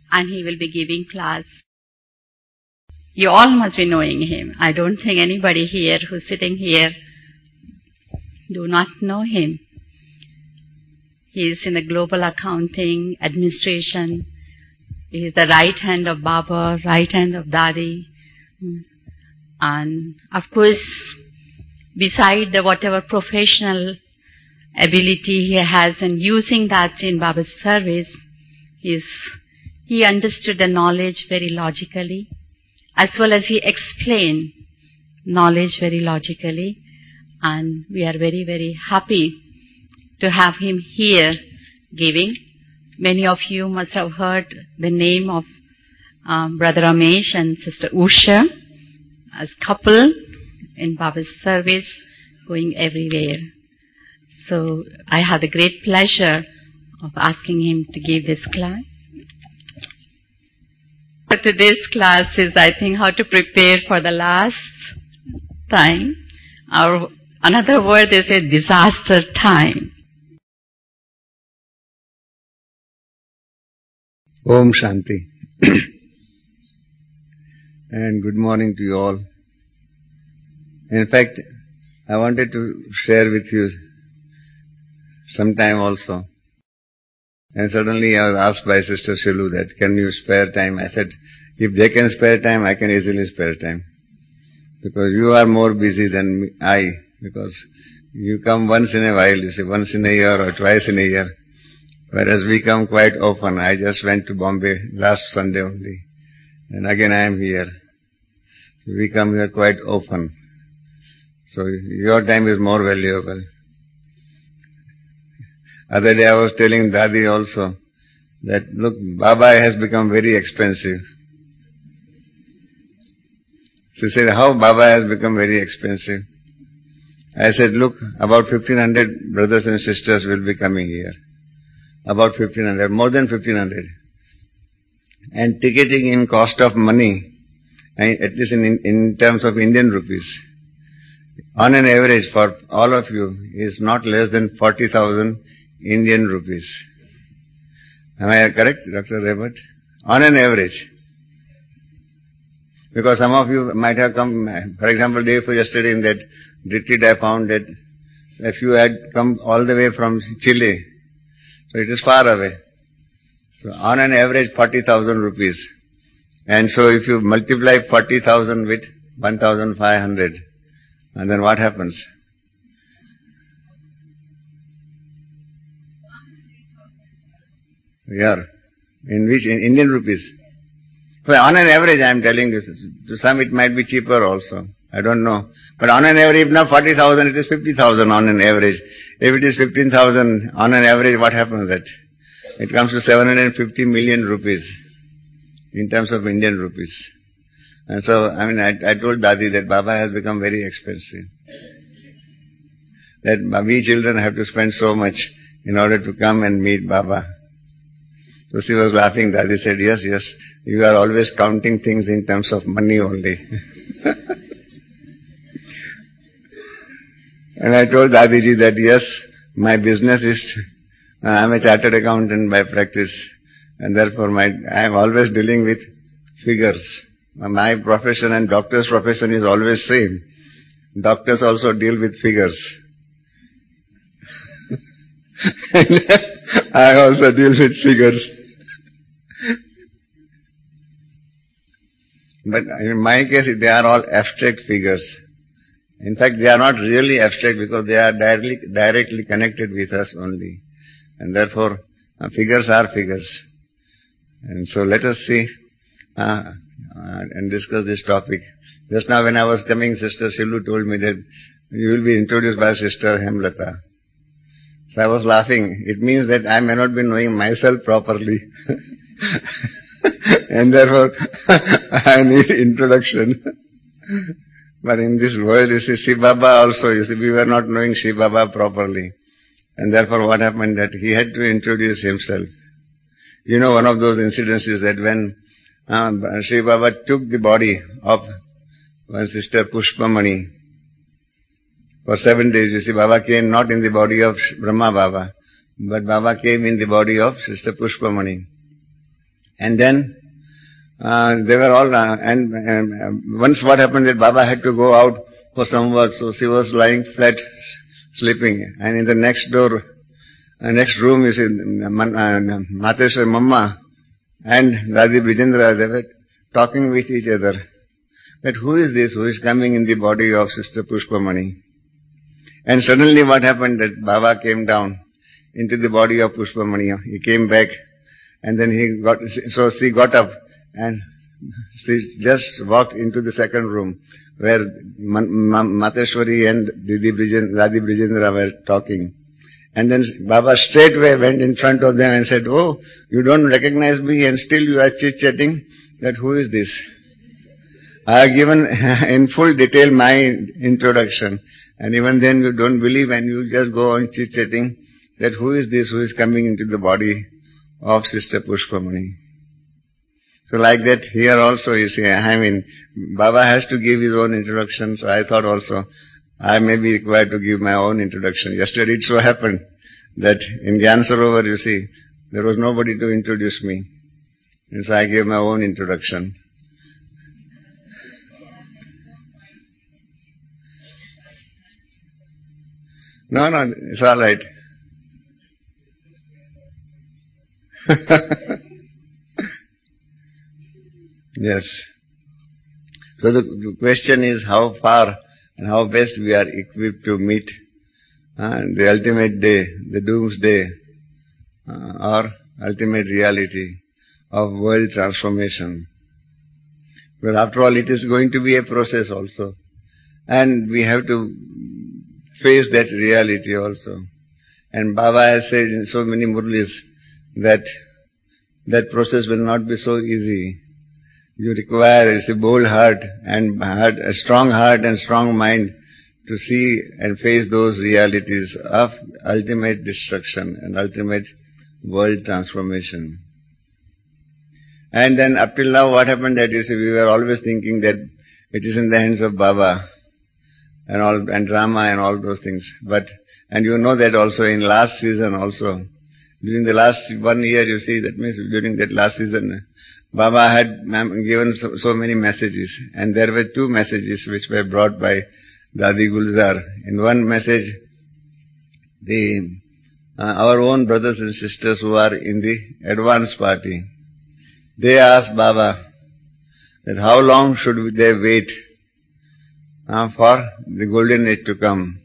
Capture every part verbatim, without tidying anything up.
and he will be giving class. You all must be knowing him. I don't think anybody here who's sitting here do not know him. He is in the global accounting, administration. He is the right hand of Baba, right hand of Dadi. And of course, beside the whatever professional ability he has in using that in Baba's service, is he understood the knowledge very logically, as well as he explained knowledge very logically. And we are very, very happy to have him here giving. Many of you must have heard the name of um, Brother Ramesh and Sister Usha as couple in Baba's service, going everywhere. So I had the great pleasure of asking him to give this class. But today's class is, I think, how to prepare for the last time. Our another word is a disaster time. Om Shanti. And good morning to you all. In fact, I wanted to share with you sometime also. And suddenly I was asked by Sister Shilu that, can you spare time? I said, if they can spare time, I can easily spare time. Because you are more busy than me, I. Because you come once in a while, you say once in a year or twice in a year. Whereas we come quite often. I just went to Bombay last Sunday only. And again I am here. So we come here quite often. So your time is more valuable. Other day I was telling Dadi also that, look, Baba has become very expensive. She said, how Baba has become very expensive? I said, look, about fifteen hundred brothers and sisters will be coming here. About fifteen hundred, more than fifteen hundred. And ticketing in cost of money, at least in, in terms of Indian rupees, on an average for all of you is not less than forty thousand Indian rupees. Am I correct, Doctor Raymond? On an average. Because some of you might have come, for example, day before yesterday in that retreat I found that if you had come all the way from Chile, so it is far away. So on an average forty thousand rupees. And so if you multiply forty thousand with one thousand five hundred, and then what happens? Yeah. In which? In Indian rupees. Well, on an average I am telling you, to some it might be cheaper also. I don't know. But on an average, if not forty thousand, it is fifty thousand on an average. If it is fifteen thousand on an average, what happens that? It comes to seven hundred fifty million rupees in terms of Indian rupees. And so, I mean, I, I told Dadi that Baba has become very expensive. That we children have to spend so much in order to come and meet Baba. So she was laughing. Dadi said, yes, yes, you are always counting things in terms of money only. And I told Dadiji that yes, my business is, uh, I am a chartered accountant by practice, and therefore my, I am always dealing with figures. My profession and doctor's profession is always same. Doctors also deal with figures. I also deal with figures. But in my case, they are all abstract figures. In fact, they are not really abstract because they are directly, directly connected with us only. And therefore, uh, figures are figures. And so let us see uh, uh, and discuss this topic. Just now when I was coming, Sister Shilu told me that you will be introduced by Sister Hemlata. So I was laughing. It means that I may not be knowing myself properly. And therefore, I need introduction. But in this world, you see, Shiv Baba also, you see, we were not knowing Shiv Baba properly. And therefore what happened that he had to introduce himself. You know, one of those incidents is that when um, Shiv Baba took the body of one Sister Pushpamani for seven days, you see, Baba came not in the body of Brahma Baba, but Baba came in the body of Sister Pushpamani. And then uh, they were all, uh, and uh, once what happened that Baba had to go out for some work, so she was lying flat, sleeping. And in the next door, uh, next room, you see, uh, Mateshwar Mamma and Dadi Brijendra, they were talking with each other. That who is this who is coming in the body of Sister Pushpamani? And suddenly what happened that Baba came down into the body of Pushpamani. He came back and then he got, so she got up and she just walked into the second room where Mateshwari and Didi Brijendra, Dadi Brijendra were talking. And then Baba straightway went in front of them and said, "Oh, you don't recognize me and still you are chit-chatting? That who is this?" I have given in full detail my introduction, and even then you don't believe and you just go on chit-chatting that who is this who is coming into the body of Sister Pushpamani. So like that here also you see, I mean, Baba has to give his own introduction, so I thought also I may be required to give my own introduction. Yesterday it so happened that in Gyan Sarovar, you see, there was nobody to introduce me. And so I gave my own introduction. No, no, it's all right. Yes. So the question is how far and how best we are equipped to meet uh, the ultimate day, the doomsday, uh, or ultimate reality of world transformation. But after all, it is going to be a process also. And we have to face that reality also. And Baba has said in so many murlis that that process will not be so easy. You require a bold heart and heart, a strong heart and strong mind to see and face those realities of ultimate destruction and ultimate world transformation. And then up till now what happened that you see, we were always thinking that it is in the hands of Baba and all, and drama and all those things. But, and you know that also in last season also, during the last one year you see, that means during that last season, Baba had given so, so many messages, and there were two messages which were brought by Dadi Gulzar. In one message, the uh, our own brothers and sisters who are in the advance party, they asked Baba that how long should they wait uh, for the golden age to come.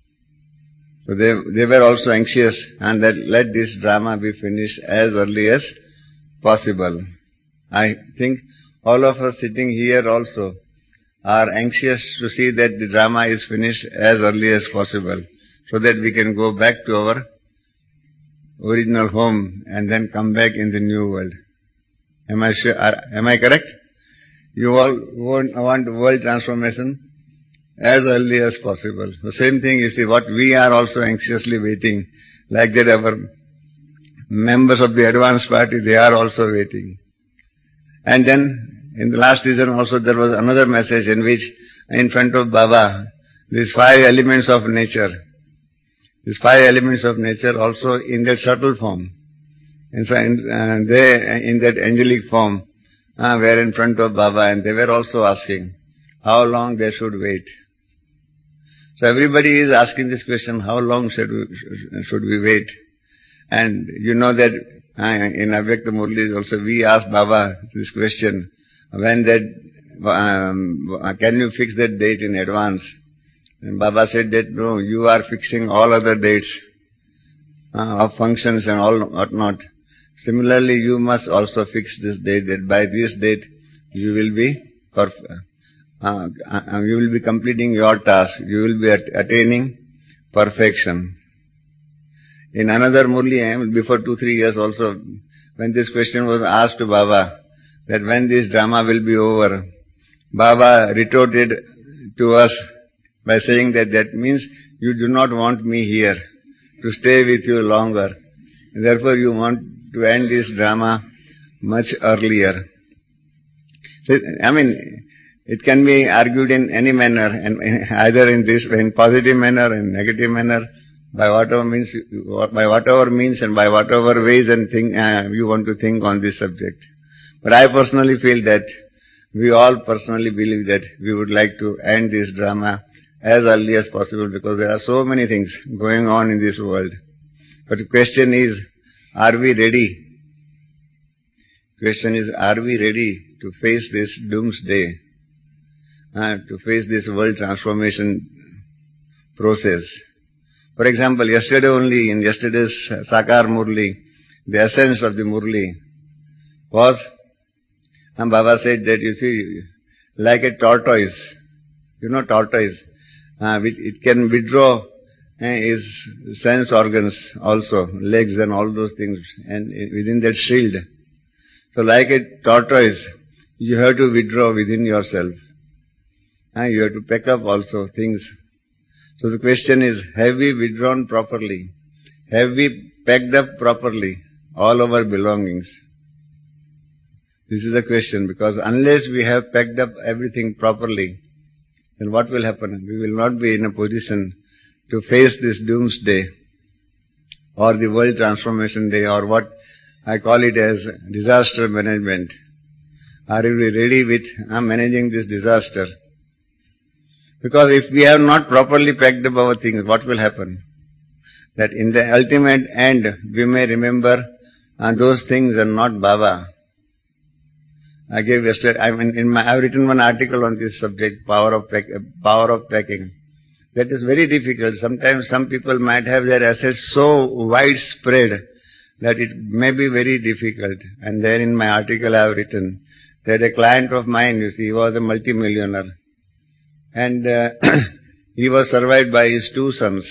So they they were also anxious, and that let this drama be finished as early as possible. I think all of us sitting here also are anxious to see that the drama is finished as early as possible, so that we can go back to our original home and then come back in the new world. Am I sure? Am I correct? You all want, want world transformation as early as possible. The same thing you see, what we are also anxiously waiting, like that our members of the advanced party, they are also waiting. And then, in the last season also there was another message in which, in front of Baba, these five elements of nature, these five elements of nature also in that subtle form, and so in, uh, they, in that angelic form, uh, were in front of Baba, and they were also asking how long they should wait. So everybody is asking this question, how long should we, should we wait? And you know that Uh, in Avyakta Murlis also we asked Baba this question, when that, um, can you fix that date in advance? And Baba said that no, you are fixing all other dates uh, of functions and all whatnot. Similarly, you must also fix this date, that by this date you will be perf- uh, uh, you will be completing your task, you will be at- attaining perfection. In another Murli, before two, three years also, when this question was asked to Baba, that when this drama will be over, Baba retorted to us by saying that that means you do not want me here to stay with you longer. Therefore you want to end this drama much earlier. I mean, it can be argued in any manner, and either in this, in positive manner and negative manner, by whatever means, by whatever means and by whatever ways and think uh, you want to think on this subject. But I personally feel that we all personally believe that we would like to end this drama as early as possible because there are so many things going on in this world. But the question is, are we ready? Question is, are we ready to face this doomsday, uh, to face this world transformation process? For example, yesterday only, in yesterday's Sakar Murli, the essence of the Murli was, and Baba said that, you see, like a tortoise, you know tortoise, uh, which it can withdraw uh, its sense organs also, legs and all those things, and within that shield. So like a tortoise, you have to withdraw within yourself. Uh, you have to pack up also things. So the question is, have we withdrawn properly? Have we packed up properly all our belongings? This is the question, because unless we have packed up everything properly, then what will happen? We will not be in a position to face this doomsday or the world transformation day, or what I call it as disaster management. Are we ready with uh, managing this disaster? Because if we have not properly packed up our things, what will happen? That in the ultimate end, we may remember uh, those things and not Baba. I gave yesterday, I mean, in my, I've written one article on this subject, power of pack, power of packing. That is very difficult. Sometimes some people might have their assets so widespread that it may be very difficult. And there in my article I have written that a client of mine, you see, he was a multimillionaire. And uh, he was survived by his two sons.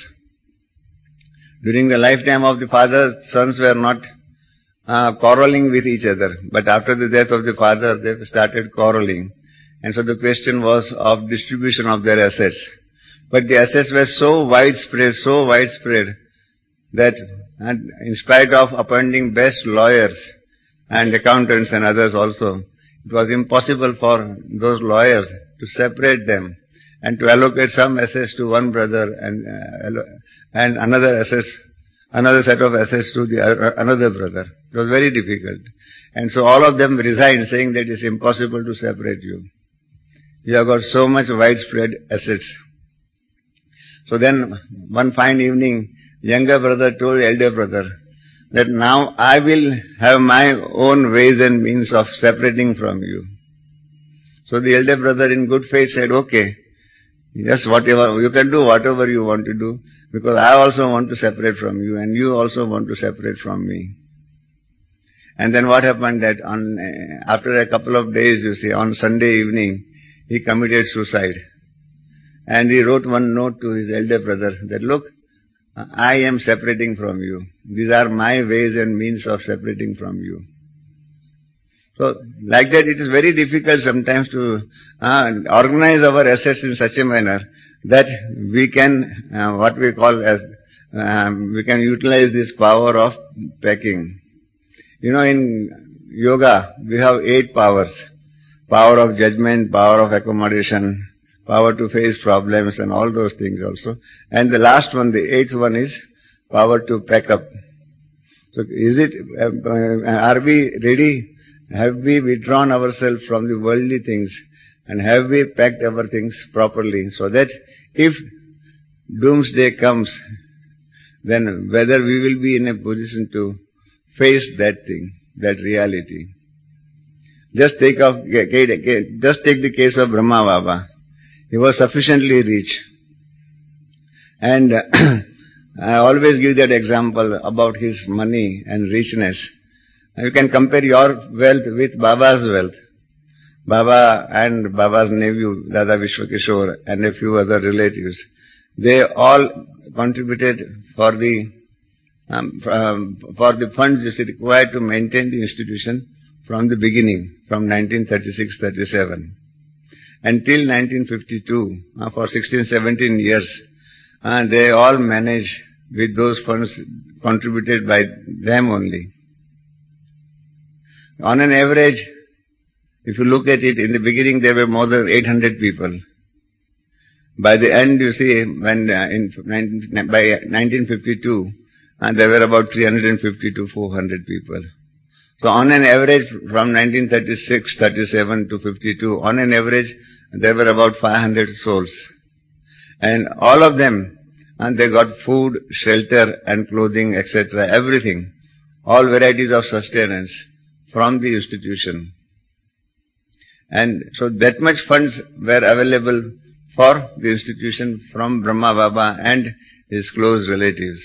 During the lifetime of the father, sons were not Uh, quarreling with each other. But after the death of the father, they started quarreling. And so the question was of distribution of their assets. But the assets were so widespread, so widespread, that and in spite of appointing best lawyers and accountants and others also, it was impossible for those lawyers to separate them and to allocate some assets to one brother and, uh, and another assets another set of assets to the uh, another brother. It was very difficult. And so all of them resigned, saying that it's impossible to separate you. You have got so much widespread assets. So then, one fine evening, younger brother told elder brother that now I will have my own ways and means of separating from you. So the elder brother in good faith said, okay, yes, whatever, you can do whatever you want to do, because I also want to separate from you, and you also want to separate from me. And then what happened that on, uh, after a couple of days, you see, on Sunday evening, he committed suicide. And he wrote one note to his elder brother that, look, I am separating from you. These are my ways and means of separating from you. So, like that, it is very difficult sometimes to uh, organize our assets in such a manner that we can, uh, what we call as, uh, we can utilize this power of packing. You know, in yoga, we have eight powers. Power of judgment, power of accommodation, power to face problems and all those things also. And the last one, the eighth one is power to pack up. So is it, uh, are we ready? Have we withdrawn ourselves from the worldly things and have we packed our things properly so that if doomsday comes, then whether we will be in a position to face that thing, that reality. Just take of, just take the case of Brahma Baba. He was sufficiently rich. And I always give that example about his money and richness. You can compare your wealth with Baba's wealth. Baba and Baba's nephew, Dada Vishwakishore, and a few other relatives, they all contributed for the um, um, for the funds which is required to maintain the institution from the beginning, from nineteen thirty-six thirty-seven. Until nineteen fifty-two, uh, for sixteen seventeen years, uh, they all managed with those funds contributed by them only. On an average, if you look at it, in the beginning there were more than eight hundred people. By the end, you see, when uh, in by nineteen fifty-two, uh, there were about three hundred fifty to four hundred people So on an average, from nineteen thirty-six, thirty-seven to fifty-two, on an average, there were about five hundred souls. And all of them, and they got food, shelter and clothing, et cetera, everything, all varieties of sustenance from the institution. And so that much funds were available for the institution from Brahma Baba and his close relatives.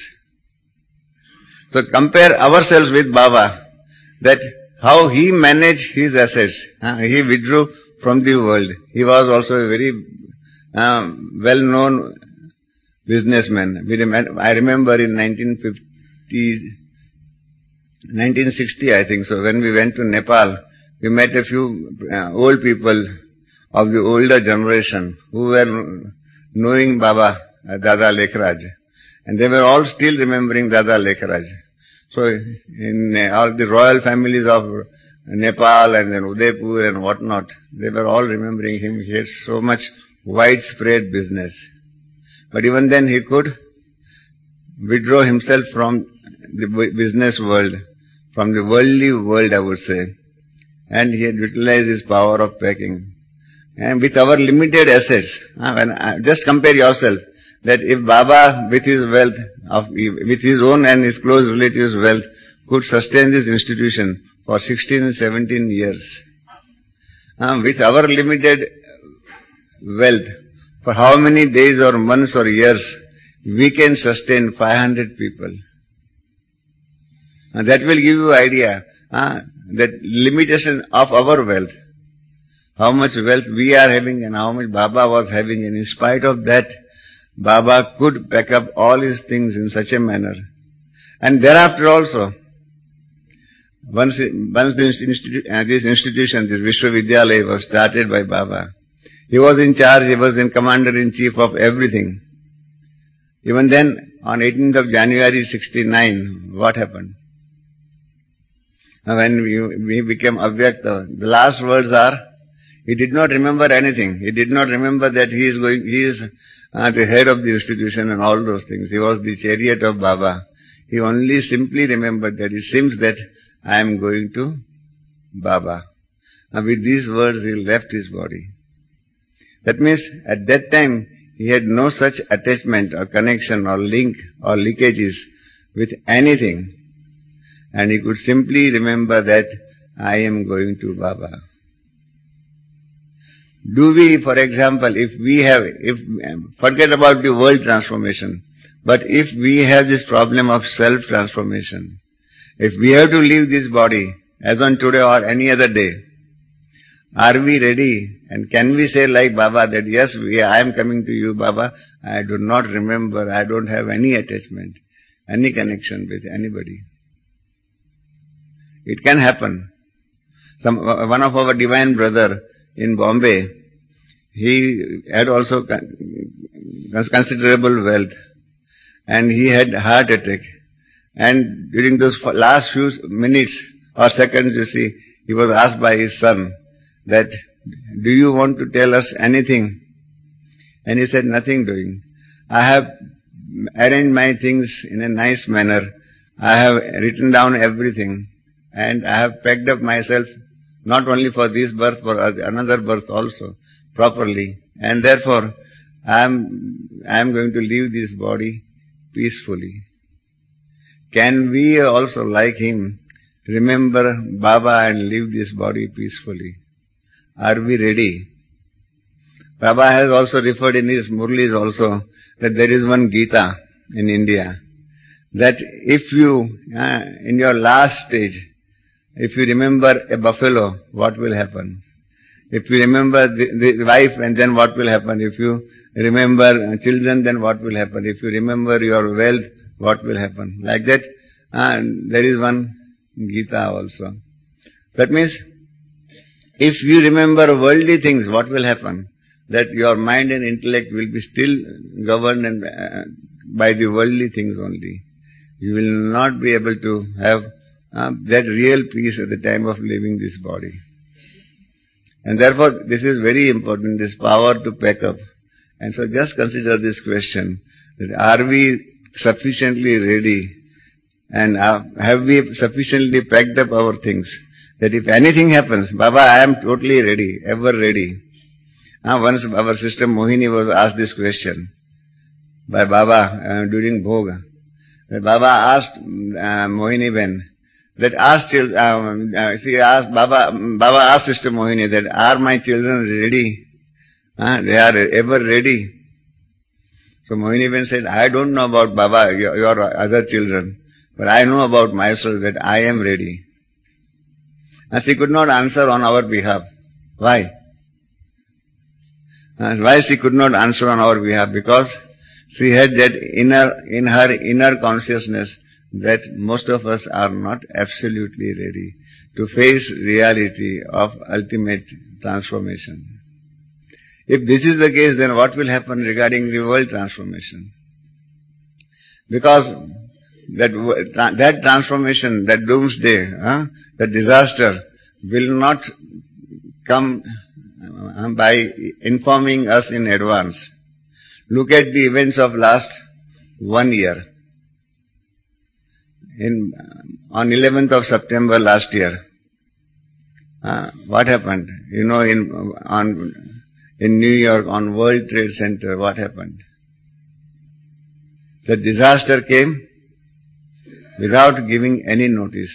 So compare ourselves with Baba, that how he managed his assets. Uh, he withdrew from the world. He was also a very um, well-known businessman. We rem- I remember in nineteen fifty, nineteen sixty, I think so, when we went to Nepal, we met a few uh, old people of the older generation who were knowing Baba, uh, Dada Lekhraj. And they were all still remembering Dada Lekhraj. So in uh, all the royal families of Nepal and then Udaipur and whatnot, they were all remembering him. He had so much widespread business. But even then he could withdraw himself from the business world, from the worldly world, I would say. And he had utilized his power of packing. And with our limited assets, uh, when, uh, just compare yourself, that if Baba with his wealth, of, with his own and his close relatives' wealth, could sustain this institution for sixteen and seventeen years, uh, with our limited wealth, for how many days or months or years we can sustain five hundred people. And that will give you idea, uh, that limitation of our wealth, how much wealth we are having and how much Baba was having, and in spite of that, Baba could pack up all his things in such a manner. And thereafter also, once, once this, institu- uh, this institution, this Vishwavidyalaya was started by Baba, he was in charge, he was in commander-in-chief of everything. Even then, on eighteenth of January sixty-nine, what happened? When we, we became Avyakta, the last words are, he did not remember anything. He did not remember that he is going, he is uh, the head of the institution and all those things. He was the chariot of Baba. He only simply remembered that it seems that I am going to Baba. And with these words he left his body. That means at that time he had no such attachment or connection or link or leakages with anything. And he could simply remember that I am going to Baba. Do we, for example, if we have, if forget about the world transformation, but if we have this problem of self-transformation, if we have to leave this body, as on today or any other day, are we ready? And can we say like Baba that, yes, we, I am coming to you, Baba, I do not remember, I don't have any attachment, any connection with anybody. It can happen. Some, one of our divine brother in Bombay, he had also considerable wealth, and he had heart attack. And during those last few minutes or seconds, you see, he was asked by his son that, do you want to tell us anything? And he said, nothing doing. I have arranged my things in a nice manner. I have written down everything. And I have packed up myself not only for this birth, for another birth also, properly. And therefore, I am, I am going to leave this body peacefully. Can we also, like him, remember Baba and leave this body peacefully? Are we ready? Baba has also referred in his Murlis also that there is one Gita in India, that if you, uh, in your last stage, if you remember a buffalo, what will happen? If you remember the, the wife, and then what will happen? If you remember children, then what will happen? If you remember your wealth, what will happen? Like that, uh, there is one Gita also. That means, if you remember worldly things, what will happen? That your mind and intellect will be still governed and, uh, by the worldly things only. You will not be able to have uh, that real peace at the time of leaving this body. And therefore, this is very important, this power to pack up. And so just consider this question, that are we sufficiently ready And uh, have we sufficiently packed up our things that if anything happens, Baba, I am totally ready, ever ready. Uh, once our sister Mohini was asked this question by Baba uh, during Bhoga. Baba asked uh, Mohini Ben, that asked children, um, uh, she asked Baba, Baba asked Sister Mohini that, are my children ready? Uh, they are ever ready. So Mohini Ben said, I don't know about Baba, your, your other children, but I know about myself that I am ready. And she could not answer on our behalf. Why? Uh, why she could not answer on our behalf? Because she had that inner, in her inner consciousness that most of us are not absolutely ready to face reality of ultimate transformation. If this is the case, then what will happen regarding the world transformation? Because that that transformation, that doomsday, huh, that disaster will not come by informing us in advance. Look at the events of last one year. In, on eleventh of September last year, uh, what happened? You know, in, on, in New York, on World Trade Center, what happened? The disaster came without giving any notice.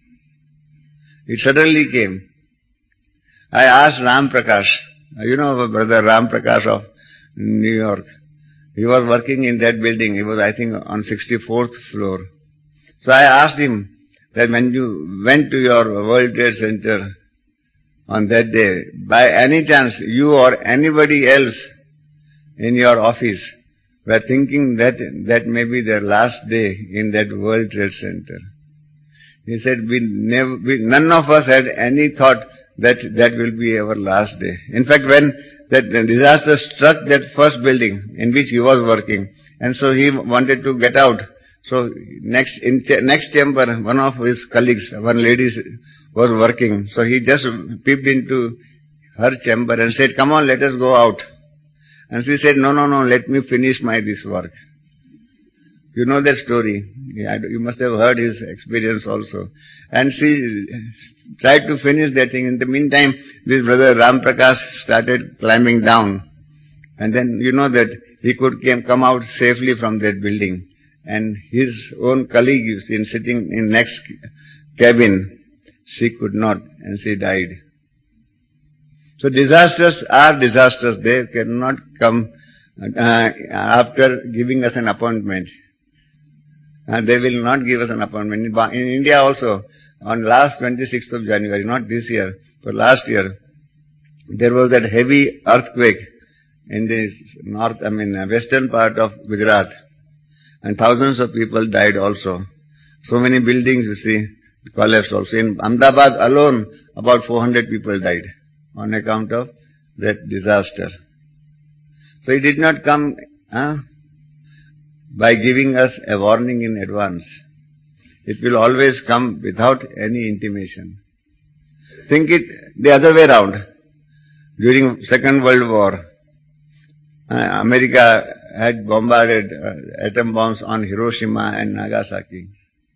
It suddenly came. I asked Ram Prakash, you know our brother Ram Prakash of New York. He was working in that building. He was, I think, on sixty-fourth floor. So I asked him that when you went to your World Trade Center on that day, by any chance you or anybody else in your office were thinking that that may be their last day in that World Trade Center. He said, we never, we, none of us had any thought that that will be our last day. In fact, when that disaster struck that first building in which he was working, and so he wanted to get out. So next in ch- next chamber, one of his colleagues, one lady was working. So he just peeped into her chamber and said, come on, let us go out. And she said, no, no, no, let me finish my this work. You know that story. Yeah, you must have heard his experience also. And she tried to finish that thing. In the meantime, this brother Ram Prakash started climbing down. And then you know that he could came, come out safely from that building. And his own colleague in sitting in next cabin, she could not, and she died. So disasters are disasters. They cannot come uh, after giving us an appointment. Uh, they will not give us an appointment. In, in India also, on last twenty-sixth of January, not this year, but last year, there was that heavy earthquake in the north, I mean, western part of Gujarat. And thousands of people died also. So many buildings, you see, collapsed also. In Ahmedabad alone, about four hundred people died on account of that disaster. So it did not come uh, by giving us a warning in advance. It will always come without any intimation. Think it the other way round. During Second World War, uh, America had bombarded uh, atom bombs on Hiroshima and Nagasaki.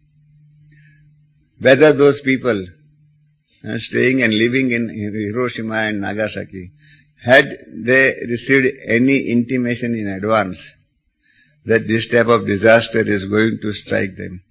Whether those people uh, staying and living in Hiroshima and Nagasaki, had they received any intimation in advance that this type of disaster is going to strike them?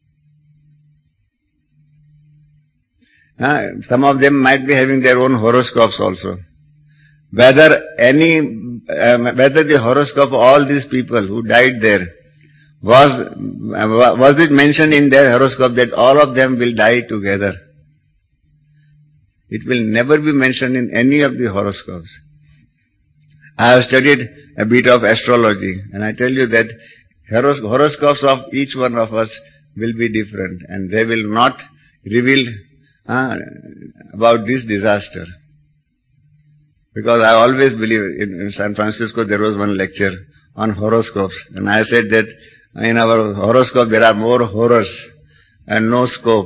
Uh, some of them might be having their own horoscopes also. Whether any, um, whether the horoscope of all these people who died there, was, uh, was it mentioned in their horoscope that all of them will die together? It will never be mentioned in any of the horoscopes. I have studied a bit of astrology, and I tell you that horos- horoscopes of each one of us will be different, and they will not reveal uh, about this disaster. Because I always believe in, in San Francisco there was one lecture on horoscopes, and I said that in our horoscope there are more horrors and no scope.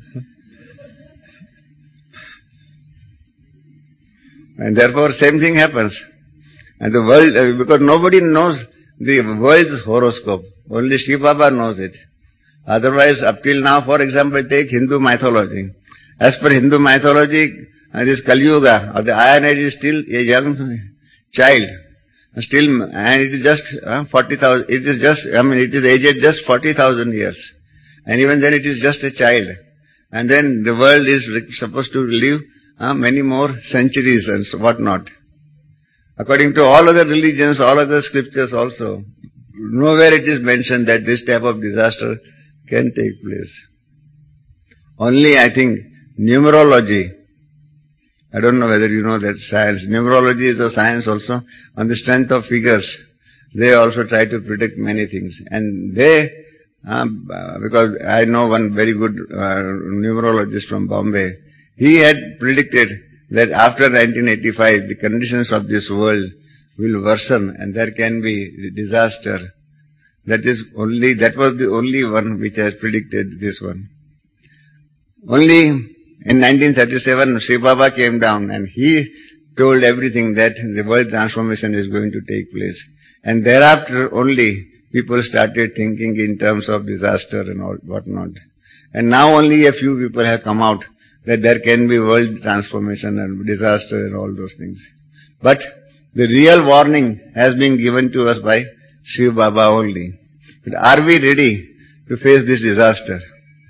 And therefore same thing happens. And the world, because nobody knows the world's horoscope, only Shiv Baba knows it. Otherwise, up till now, for example, take Hindu mythology. As per Hindu mythology, uh, this Kali Yuga, or the Iron Age is still a young child. Still, and it is just uh, forty thousand, it is just, I mean, it is aged just forty thousand years. And even then it is just a child. And then the world is supposed to live uh, many more centuries and so what not. According to all other religions, all other scriptures also, nowhere it is mentioned that this type of disaster can take place. Only, I think, numerology, I don't know whether you know that science, numerology is a science also, on the strength of figures, they also try to predict many things. And they, um, because I know one very good uh, numerologist from Bombay, he had predicted that after nineteen eighty-five, the conditions of this world will worsen and there can be disaster. That is only, that was the only one which has predicted this one. Only in nineteen thirty-seven, Shiv Baba came down and he told everything that the world transformation is going to take place. And thereafter only people started thinking in terms of disaster and all whatnot. And now only a few people have come out that there can be world transformation and disaster and all those things. But the real warning has been given to us by Shiv Baba only. But are we ready to face this disaster?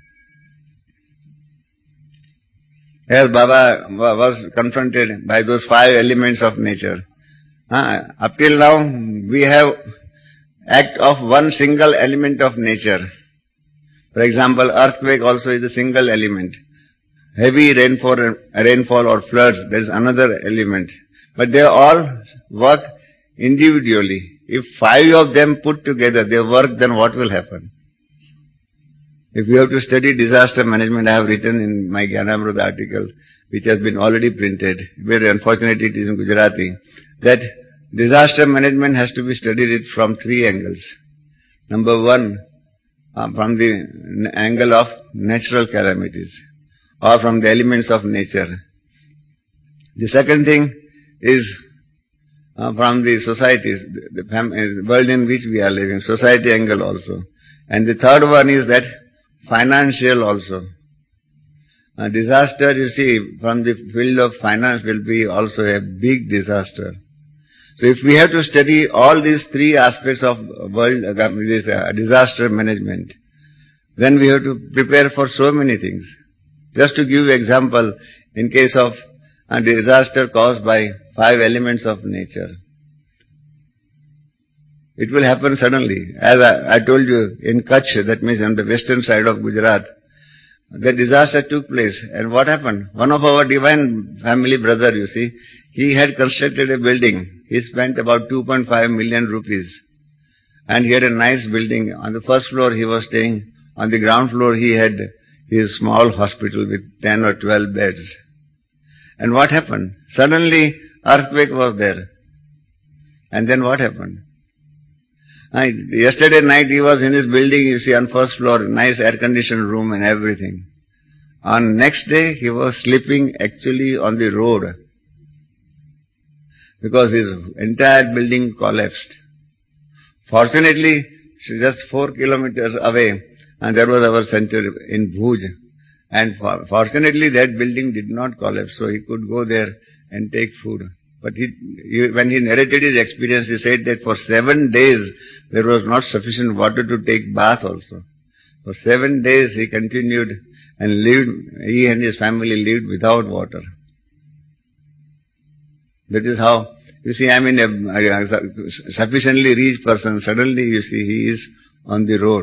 As Baba was confronted by those five elements of nature. Uh, up till now, we have act of one single element of nature. For example, earthquake also is a single element. Heavy rainfall, rainfall or floods, there is another element. But they all work individually. If five of them put together, they work, then what will happen? If you have to study disaster management, I have written in my Gyanamrut article, which has been already printed, very unfortunately it is in Gujarati, that disaster management has to be studied from three angles. Number one, uh, from the angle of natural calamities, or from the elements of nature. The second thing is uh, from the societies, the, the world in which we are living, society angle also. And the third one is that financial also. A disaster, you see, from the field of finance will be also a big disaster. So if we have to study all these three aspects of world, uh, this uh, disaster management, then we have to prepare for so many things. Just to give you example, in case of a disaster caused by five elements of nature, it will happen suddenly. As I, I told you, in Kutch, that means on the western side of Gujarat, the disaster took place. And what happened? One of our divine family brother, you see, he had constructed a building. He spent about two point five million rupees. And he had a nice building. On the first floor he was staying. On the ground floor he had his small hospital with ten or twelve beds. And what happened? Suddenly earthquake was there. And then what happened? Uh, yesterday night he was in his building, you see, on first floor, nice air-conditioned room and everything. On next day he was sleeping actually on the road because his entire building collapsed. Fortunately, just four kilometers away, and there was our center in Bhuj. And for, fortunately that building did not collapse, so he could go there and take food. But he, he, when he narrated his experience, he said that for seven days there was not sufficient water to take bath also. For seven days he continued and lived, he and his family lived without water. That is how, you see, I mean, a, a sufficiently rich person, suddenly you see he is on the road.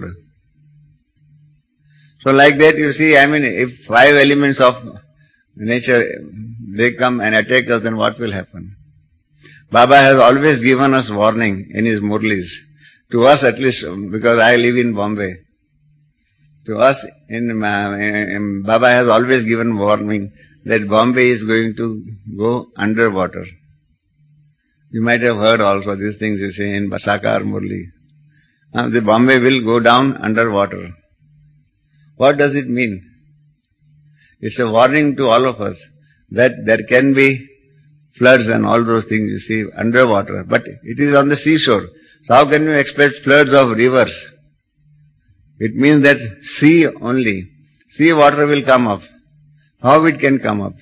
So like that, you see, I mean, if five elements of nature, they come and attack us, then what will happen? Baba has always given us warning in his Murlis. To us at least, because I live in Bombay. To us, in, uh, in Baba has always given warning that Bombay is going to go underwater. You might have heard also these things you say in Basakar Murli. Uh, the Bombay will go down underwater. What does it mean? It's a warning to all of us that there can be floods and all those things you see underwater. But it is on the seashore. So how can you expect floods of rivers? It means that sea only. Sea water will come up. How it can come up?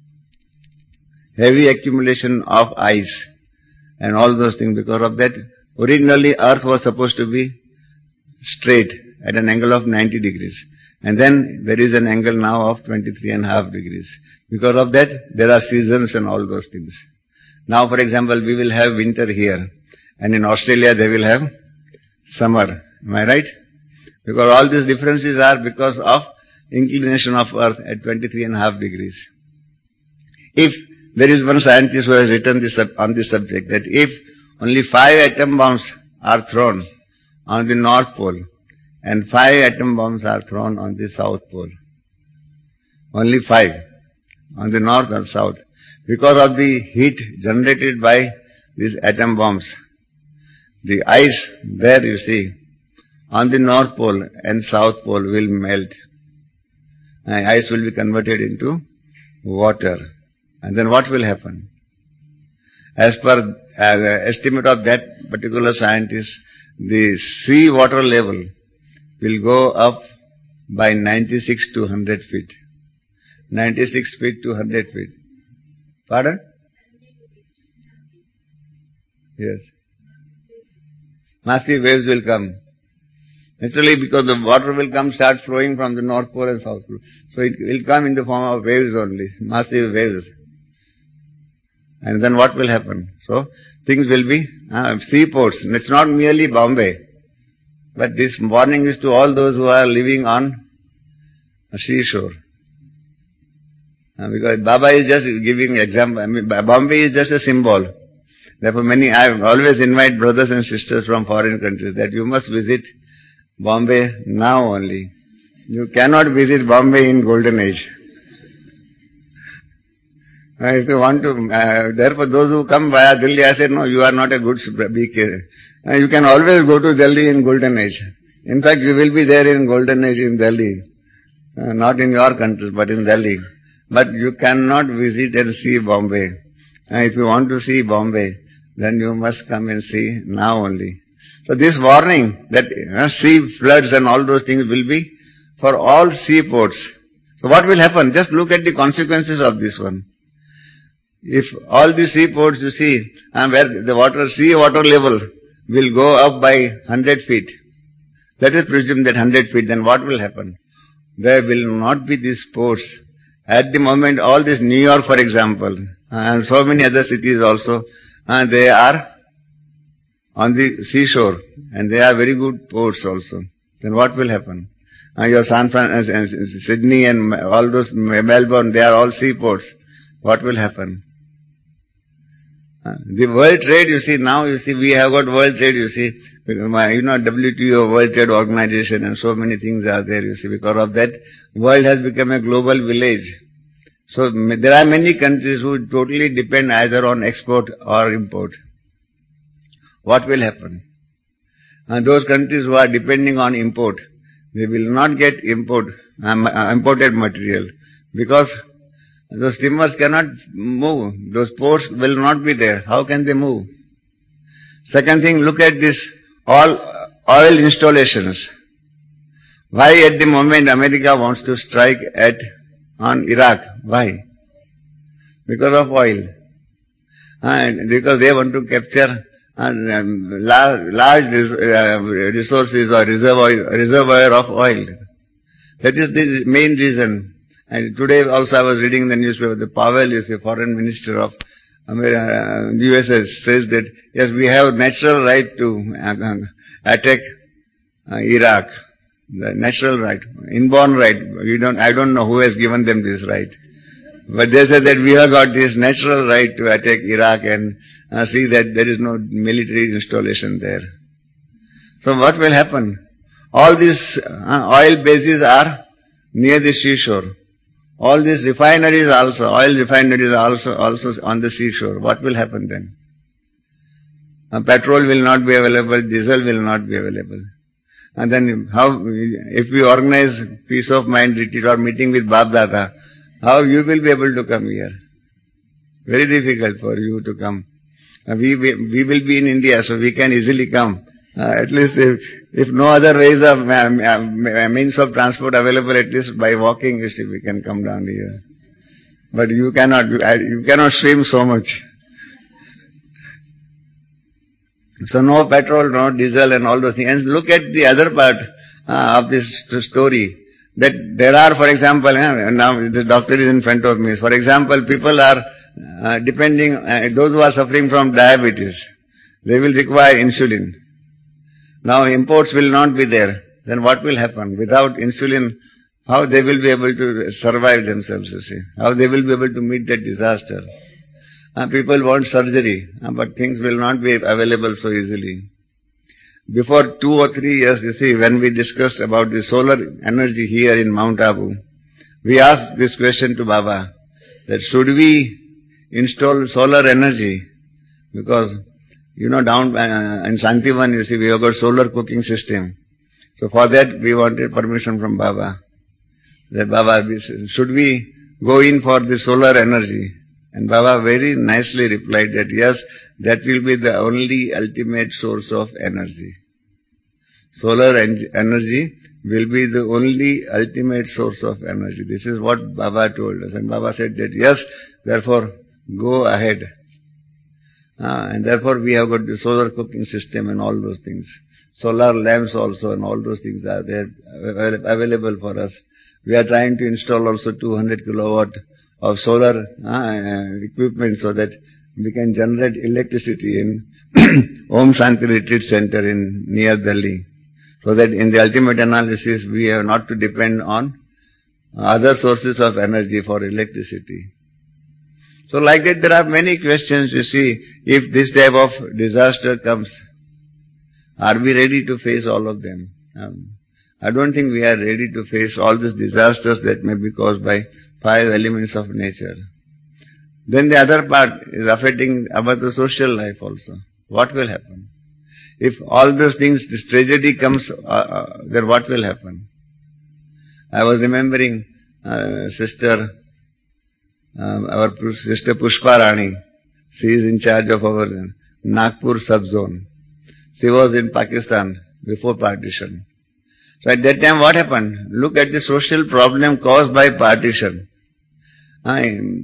Heavy accumulation of ice and all those things. Because of that, originally earth was supposed to be straight at an angle of ninety degrees. And then there is an angle now of twenty-three and a half degrees. Because of that, there are seasons and all those things. Now, for example, we will have winter here. And in Australia, they will have summer. Am I right? Because all these differences are because of inclination of earth at twenty-three and a half degrees. If there is one scientist who has written this on this subject, that if only five atom bombs are thrown on the North Pole and five atom bombs are thrown on the South Pole, only five on the North and South, because of the heat generated by these atom bombs, the ice there, you see, on the North Pole and South Pole will melt. And ice will be converted into water. And then what will happen? As per uh, estimate of that particular scientist, the sea water level will go up by ninety-six to one hundred feet. ninety-six feet to one hundred feet. Pardon? Yes. Massive waves will come. Naturally, because the water will come, start flowing from the North Pole and South Pole. So it will come in the form of waves only, massive waves. And then what will happen? So, things will be uh, seaports. It's not merely Bombay. But this warning is to all those who are living on a seashore. Uh, because Baba is just giving example. I mean, Bombay is just a symbol. Therefore many, I always invite brothers and sisters from foreign countries that you must visit Bombay now only. You cannot visit Bombay in golden age. Uh, if you want to, uh, therefore those who come via Delhi, I said, no, you are not a good B K. Uh, you can always go to Delhi in golden age. In fact, you will be there in golden age in Delhi. Uh, not in your country, but in Delhi. But you cannot visit and see Bombay. Uh, if you want to see Bombay, then you must come and see now only. So this warning that uh, sea floods and all those things will be for all seaports. So what will happen? Just look at the consequences of this one. If all the seaports you see, uh, where the water, sea water level will go up by one hundred feet. Let us presume that one hundred feet, then what will happen? There will not be these ports. At the moment, all this New York, for example, and so many other cities also, uh, they are on the seashore, and they are very good ports also. Then what will happen? Uh, your San Francisco, uh, Sydney and all those, Melbourne, they are all seaports. What will happen? Uh, the world trade, you see, now you see, we have got world trade, you see, you know, W T O, World Trade Organization, and so many things are there, you see. Because of that, world has become a global village. So there are many countries who totally depend either on export or import. What will happen? Uh, those countries who are depending on import, they will not get import, um, uh, imported material, because those steamers cannot move. Those ports will not be there. How can they move? Second thing, look at this, all oil installations. Why at the moment America wants to strike at on Iraq? Why? Because of oil. And because they want to capture uh, large, large uh, resources or reservoir, reservoir of oil. That is the main reason. And today also I was reading the newspaper, the Powell is a foreign minister of America, U S A, says that, yes, we have natural right to uh, attack uh, Iraq. The natural right, inborn right. We don't, I don't know who has given them this right. But they say that we have got this natural right to attack Iraq and uh, see that there is no military installation there. So what will happen? All these uh, oil bases are near the seashore. All these refineries also, oil refineries are also, also on the seashore. What will happen then? Uh, petrol will not be available, diesel will not be available. And then how, if we organize peace of mind retreat or meeting with Bab Dada, how you will be able to come here? Very difficult for you to come. Uh, we, we, we will be in India, so we can easily come. Uh, at least if, if no other ways of uh, uh, means of transport available, at least by walking, you see, we can come down here. But you cannot, you cannot swim so much. So no petrol, no diesel and all those things. And look at the other part uh, of this story. That there are, for example, uh, now the doctor is in front of me. For example, people are uh, depending, uh, those who are suffering from diabetes, they will require insulin. Now imports will not be there. Then what will happen? Without insulin, how they will be able to survive themselves, you see? How they will be able to meet that disaster? Uh, people want surgery, uh, but things will not be available so easily. Before two or three years, you see, when we discussed about the solar energy here in Mount Abu, we asked this question to Baba, that should we install solar energy? Because, you know, down uh, in Shantivan, you see, we have got solar cooking system. So for that, we wanted permission from Baba. That Baba, should we go in for the solar energy? And Baba very nicely replied that yes, that will be the only ultimate source of energy. Solar en- energy will be the only ultimate source of energy. This is what Baba told us. And Baba said that yes, therefore go ahead. Ah, and therefore we have got the solar cooking system and all those things. Solar lamps also and all those things are there available for us. We are trying to install also two hundred kilowatt of solar uh, equipment so that we can generate electricity in Om Shanti Retreat Center in near Delhi. So that in the ultimate analysis we have not to depend on other sources of energy for electricity. So like that there are many questions, you see, if this type of disaster comes, are we ready to face all of them? Um, I don't think we are ready to face all these disasters that may be caused by five elements of nature. Then the other part is affecting about the social life also. What will happen? If all those things, this tragedy comes, uh, uh, then what will happen? I was remembering uh, sister, uh, our sister Pushpa Rani. She is in charge of our Nagpur sub-zone. She was in Pakistan before partition. So at that time what happened? Look at the social problem caused by partition. I,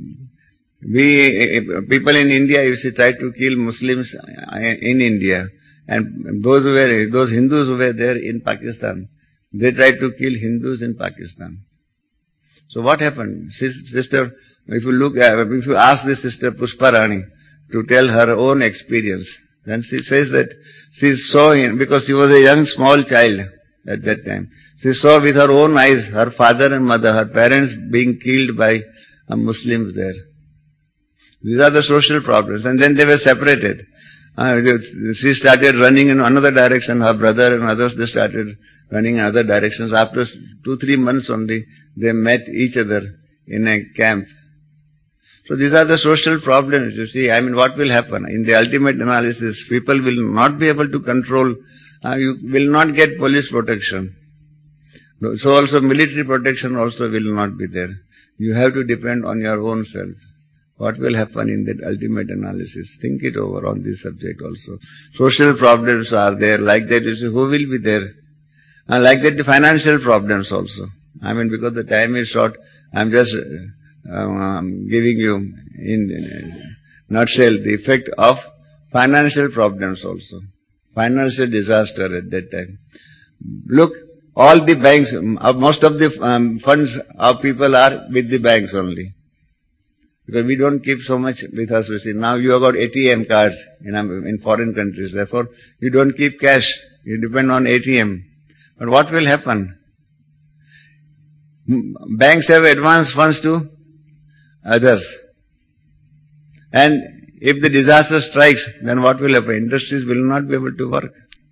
we, people in India, you see, try to kill Muslims in India. And those who were, those Hindus who were there in Pakistan, they tried to kill Hindus in Pakistan. So what happened? Sister, if you look, if you ask this sister Pushpa Rani to tell her own experience, then she says that she saw him, because she was a young small child at that time. She saw with her own eyes her father and mother, her parents being killed by uh, Muslims there. These are the social problems. And then they were separated. Uh, she started running in another direction, her brother and others, they started running in other directions. After two, three months only, they met each other in a camp. So these are the social problems, you see. I mean, what will happen? In the ultimate analysis, people will not be able to control, uh, you will not get police protection. So also military protection also will not be there. You have to depend on your own self. What will happen in that ultimate analysis? Think it over on this subject also. Social problems are there. Like that, you see, who will be there? And like that, the financial problems also. I mean, because the time is short, I'm just um, giving you in a nutshell the effect of financial problems also. Financial disaster at that time. Look, all the banks, most of the um, funds of people are with the banks only. Because we don't keep so much with us, you see. Now you have got A T M cards in, in foreign countries. Therefore, you don't keep cash. You depend on A T M. But what will happen? Banks have advanced funds to others. And if the disaster strikes, then what will happen? Industries will not be able to work.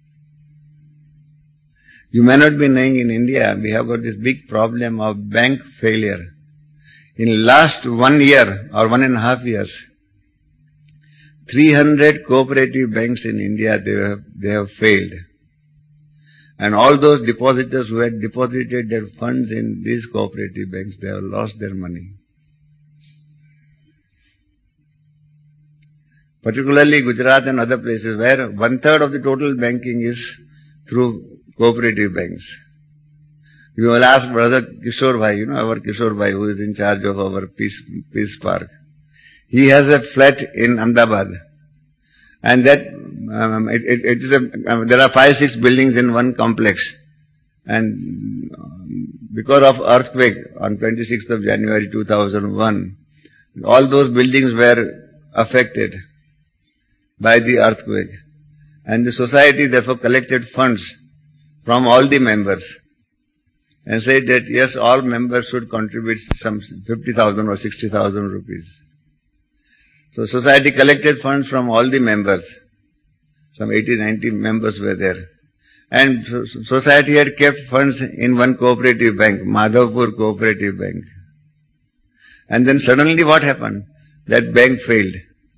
You may not be knowing, in India, we have got this big problem of bank failure. In last one year or one and a half years, three hundred cooperative banks in India, they have, they have failed. And all those depositors who had deposited their funds in these cooperative banks, they have lost their money. particularly Gujarat and other places where one-third of the total banking is through cooperative banks. You will ask Brother Kishore Bhai, you know, our Kishore Bhai who is in charge of our Peace, Peace Park. He has a flat in Ahmedabad. And that, um, it, it, it is a, um, there are five, six buildings in one complex. And um, because of earthquake on twenty-sixth of January two thousand one, all those buildings were affected by the earthquake. And the society therefore collected funds from all the members and said that yes, all members should contribute some fifty thousand or sixty thousand rupees. So society collected funds from all the members. Some eighty, ninety members were there. And society had kept funds in one cooperative bank, Madhavpur Cooperative Bank. And then suddenly what happened? That bank failed.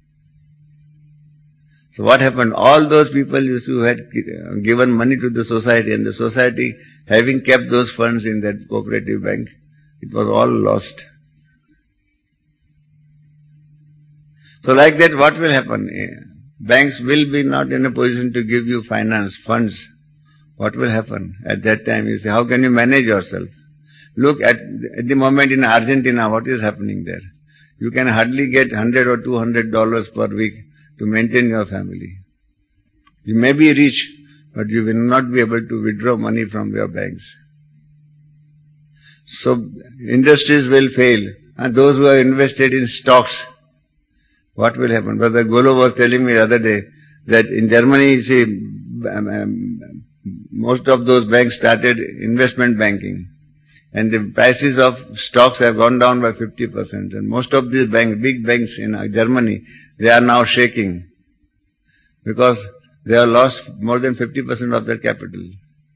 So what happened? All those people who had given money to the society, and the society having kept those funds in that cooperative bank, it was all lost. So like that, what will happen? Banks will be not in a position to give you finance, funds. What will happen? At that time you say, how can you manage yourself? Look at, at the moment in Argentina, what is happening there? You can hardly get one hundred or two hundred dollars per week to maintain your family. You may be rich, but you will not be able to withdraw money from your banks. So industries will fail, and those who have invested in stocks, what will happen? Brother Golo was telling me the other day that in Germany, you see, um, um, most of those banks started investment banking, and the prices of stocks have gone down by fifty percent. And most of these banks, big banks in Germany, they are now shaking because they have lost more than fifty percent of their capital.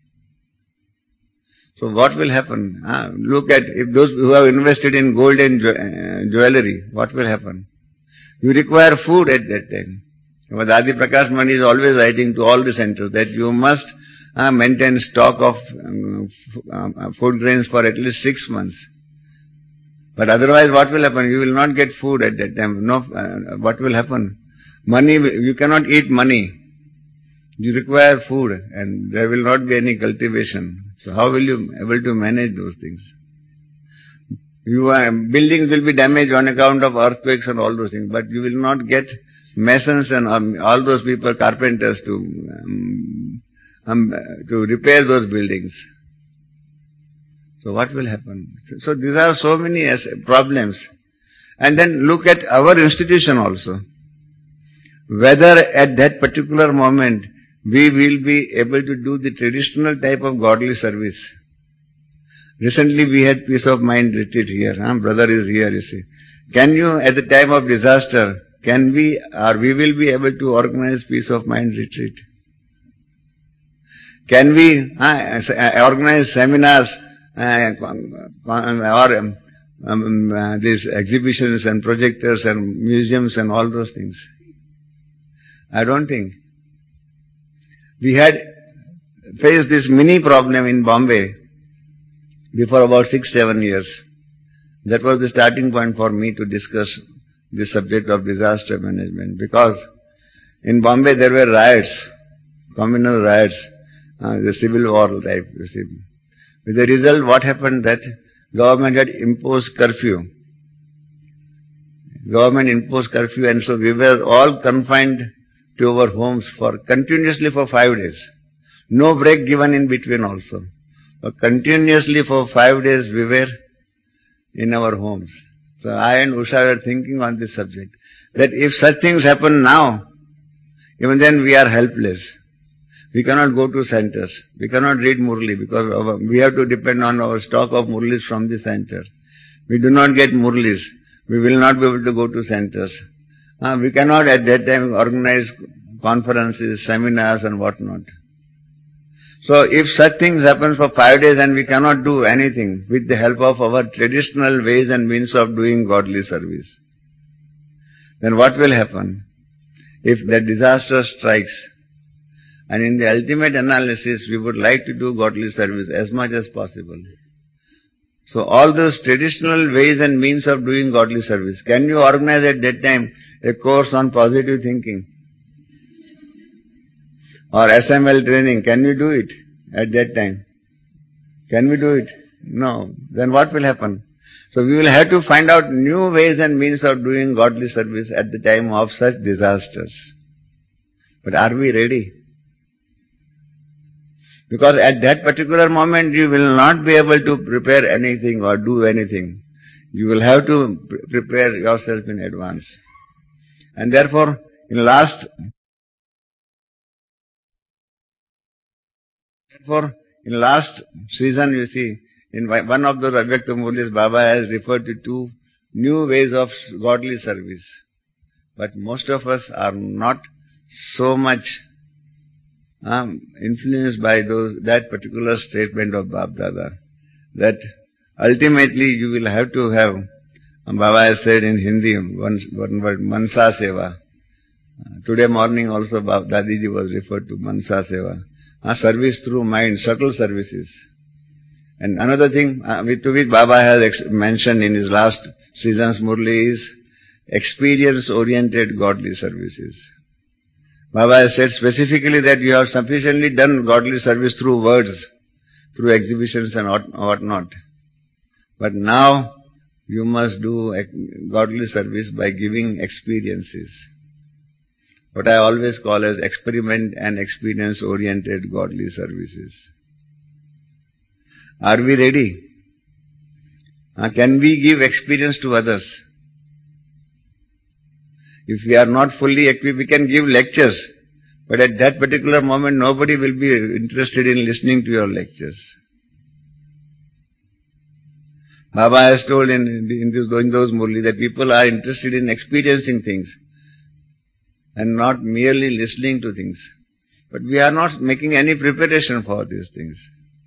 So what will happen? Ah, look at, if those who have invested in gold and jewelry, what will happen? You require food at that time. Adi Prakash Mani is always writing to all the centers that you must uh, maintain stock of um, uh, food grains for at least six months. But otherwise what will happen? You will not get food at that time. No, uh, what will happen? Money, you cannot eat money. You require food and there will not be any cultivation. So how will you be able to manage those things? You are, buildings will be damaged on account of earthquakes and all those things, but you will not get masons and um, all those people, carpenters to um, um, to repair those buildings. So what will happen? So these are so many problems. And then look at our institution also. Whether at that particular moment we will be able to do the traditional type of godly service. Recently we had Peace of Mind retreat here. Huh? Brother is here, you see. Can you, at the time of disaster, can we, or we will be able to organize Peace of Mind retreat? Can we uh, organize seminars uh, or um, um, uh, these exhibitions and projectors and museums and all those things? I don't think. We had faced this mini problem in Bombay before about six, seven years. That was the starting point for me to discuss the subject of disaster management, because in Bombay there were riots, communal riots, uh, the civil war type, you see. With the result, what happened that government had imposed curfew. Government imposed curfew, and so we were all confined to our homes for continuously for five days. No break given in between also. But continuously for five days we were in our homes. So I and Usha were thinking on this subject, that if such things happen now, even then we are helpless. We cannot go to centers. We cannot read Murli because our, we have to depend on our stock of Murlis from the center. We do not get Murlis. We will not be able to go to centers. Uh, we cannot at that time organize conferences, seminars and whatnot. So if such things happen for five days and we cannot do anything with the help of our traditional ways and means of doing godly service, then what will happen? If the disaster strikes, and in the ultimate analysis we would like to do godly service as much as possible. So all those traditional ways and means of doing godly service, can you organize at that time a course on positive thinking? Or S M L training, can you do it at that time? Can we do it? No. Then what will happen? So we will have to find out new ways and means of doing godly service at the time of such disasters. But are we ready? Because at that particular moment you will not be able to prepare anything or do anything. You will have to pre- prepare yourself in advance. And therefore, in last, therefore, in last season you see, in one of those Avyakta Murlis, Baba has referred to two new ways of godly service. But most of us are not so much um, influenced by those that particular statement of Bab Dada, that ultimately you will have to have, Baba has said in Hindi, one, one word, Mansa Seva. Uh, today morning also Bab Dadiji was referred to Mansa Seva. Uh, service through mind, subtle services. And another thing, uh, with, to which Baba has ex- mentioned in his last season's Murli is experience-oriented godly services. Baba has said specifically that you have sufficiently done godly service through words, through exhibitions and what, what not. But now you must do godly service by giving experiences. What I always call as experiment and experience-oriented godly services. Are we ready? Uh, can we give experience to others? If we are not fully equipped, we can give lectures. But at that particular moment, nobody will be interested in listening to your lectures. Baba has told in, in, this, in those Murli that people are interested in experiencing things and not merely listening to things. But we are not making any preparation for these things.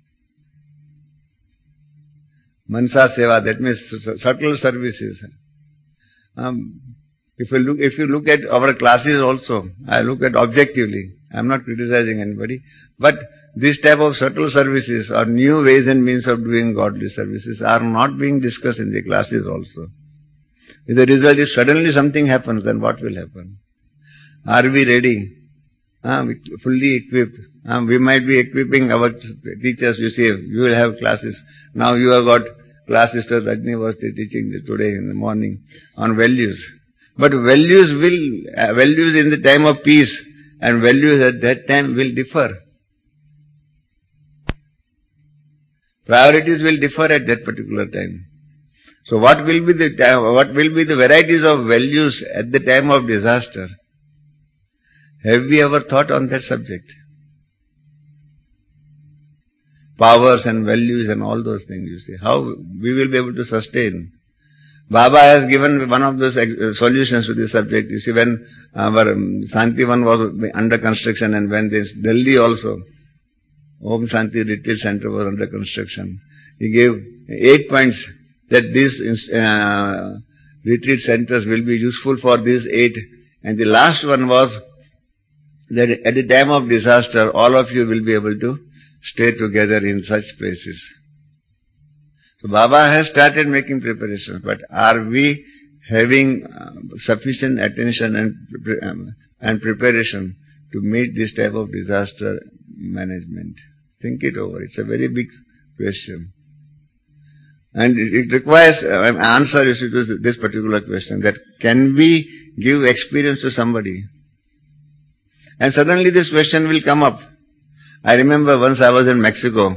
Mansa Seva, that means subtle services. Um, if you look, if you look at our classes also, I look at objectively. I am not criticizing anybody, but this type of subtle services or new ways and means of doing godly services are not being discussed in the classes also. If the result is suddenly something happens, then what will happen? Are we ready? Uh, fully equipped. Uh, we might be equipping our teachers, you see, you will have classes. Now you have got class Sister Rajni was teaching today in the morning on values. But values will, uh, values in the time of peace and values at that time will differ. Priorities will differ at that particular time. So what will be the time, what will be the varieties of values at the time of disaster? Have we ever thought on that subject? Powers and values and all those things, you see. How we will be able to sustain. Baba has given one of those solutions to this subject. You see, when our Shantivan was under construction and when this Delhi also, Om Shanti Retreat Center was under construction, he gave eight points that these uh, retreat centers will be useful for these eight. And the last one was that at the time of disaster, all of you will be able to stay together in such places. So Baba has started making preparations, but are we having uh, sufficient attention and, um, and preparation to meet this type of disaster management? Think it over. It's a very big question. And it, it requires an uh, answer to this particular question, that can we give experience to somebody? And suddenly this question will come up. I remember once I was in Mexico,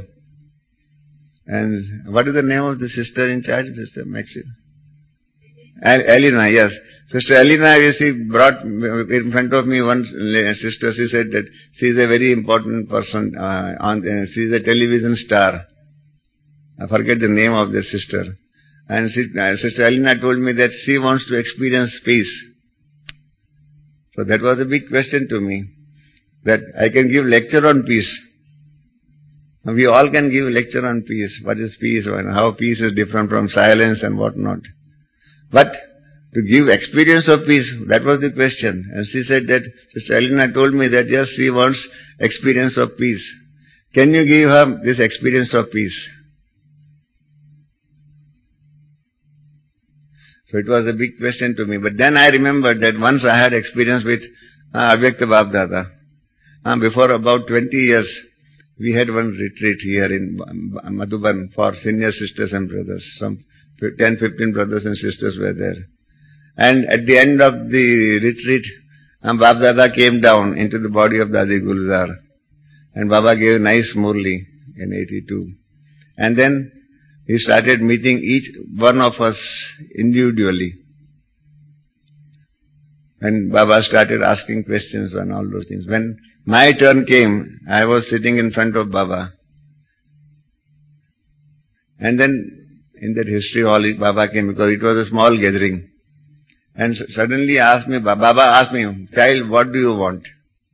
and what is the name of the sister in charge, Sister Mexico? Elena, yes. Sister Elena, you see, brought in front of me one sister. She said that she is a very important person. Uh, on uh, she is a television star. I forget the name of the sister. And she, uh, Sister Elena told me that she wants to experience peace. So that was a big question to me, that I can give lecture on peace. We all can give lecture on peace. What is peace and how peace is different from silence and what not. But to give experience of peace, that was the question. And she said that, Sister Elena told me that yes, she wants experience of peace. Can you give her this experience of peace? So it was a big question to me. But then I remembered that once I had experience with uh, Avyakta Bapdada. Uh, before about twenty years, we had one retreat here in Madhuban for senior sisters and brothers. Some ten, fifteen brothers and sisters were there. And at the end of the retreat, um, Bapdada came down into the body of Dadi Gulzar. And Baba gave nice murli in eighty-two. And then he started meeting each one of us individually. And Baba started asking questions and all those things. When my turn came, I was sitting in front of Baba. And then in that history hall, Baba came because it was a small gathering. And suddenly asked me, Baba asked me, child, what do you want?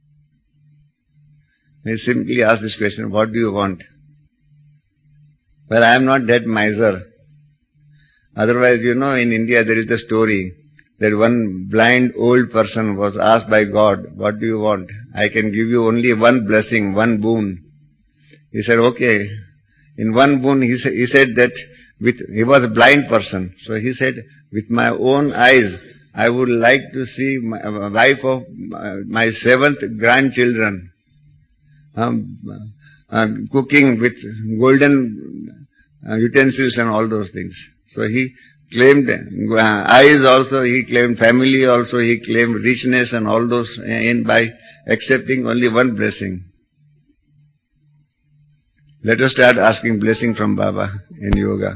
He simply asked this question, what do you want? Well, I am not that miser. Otherwise, you know, in India there is a story that one blind old person was asked by God, what do you want? I can give you only one blessing, one boon. He said, okay. In one boon, he, sa- he said that with, he was a blind person. So he said, with my own eyes, I would like to see my uh, wife of uh, my seventh grandchildren um, uh, cooking with golden uh, utensils and all those things. So he claimed uh, eyes also, he claimed family also, he claimed richness and all those in by accepting only one blessing. Let us start asking blessing from Baba in yoga.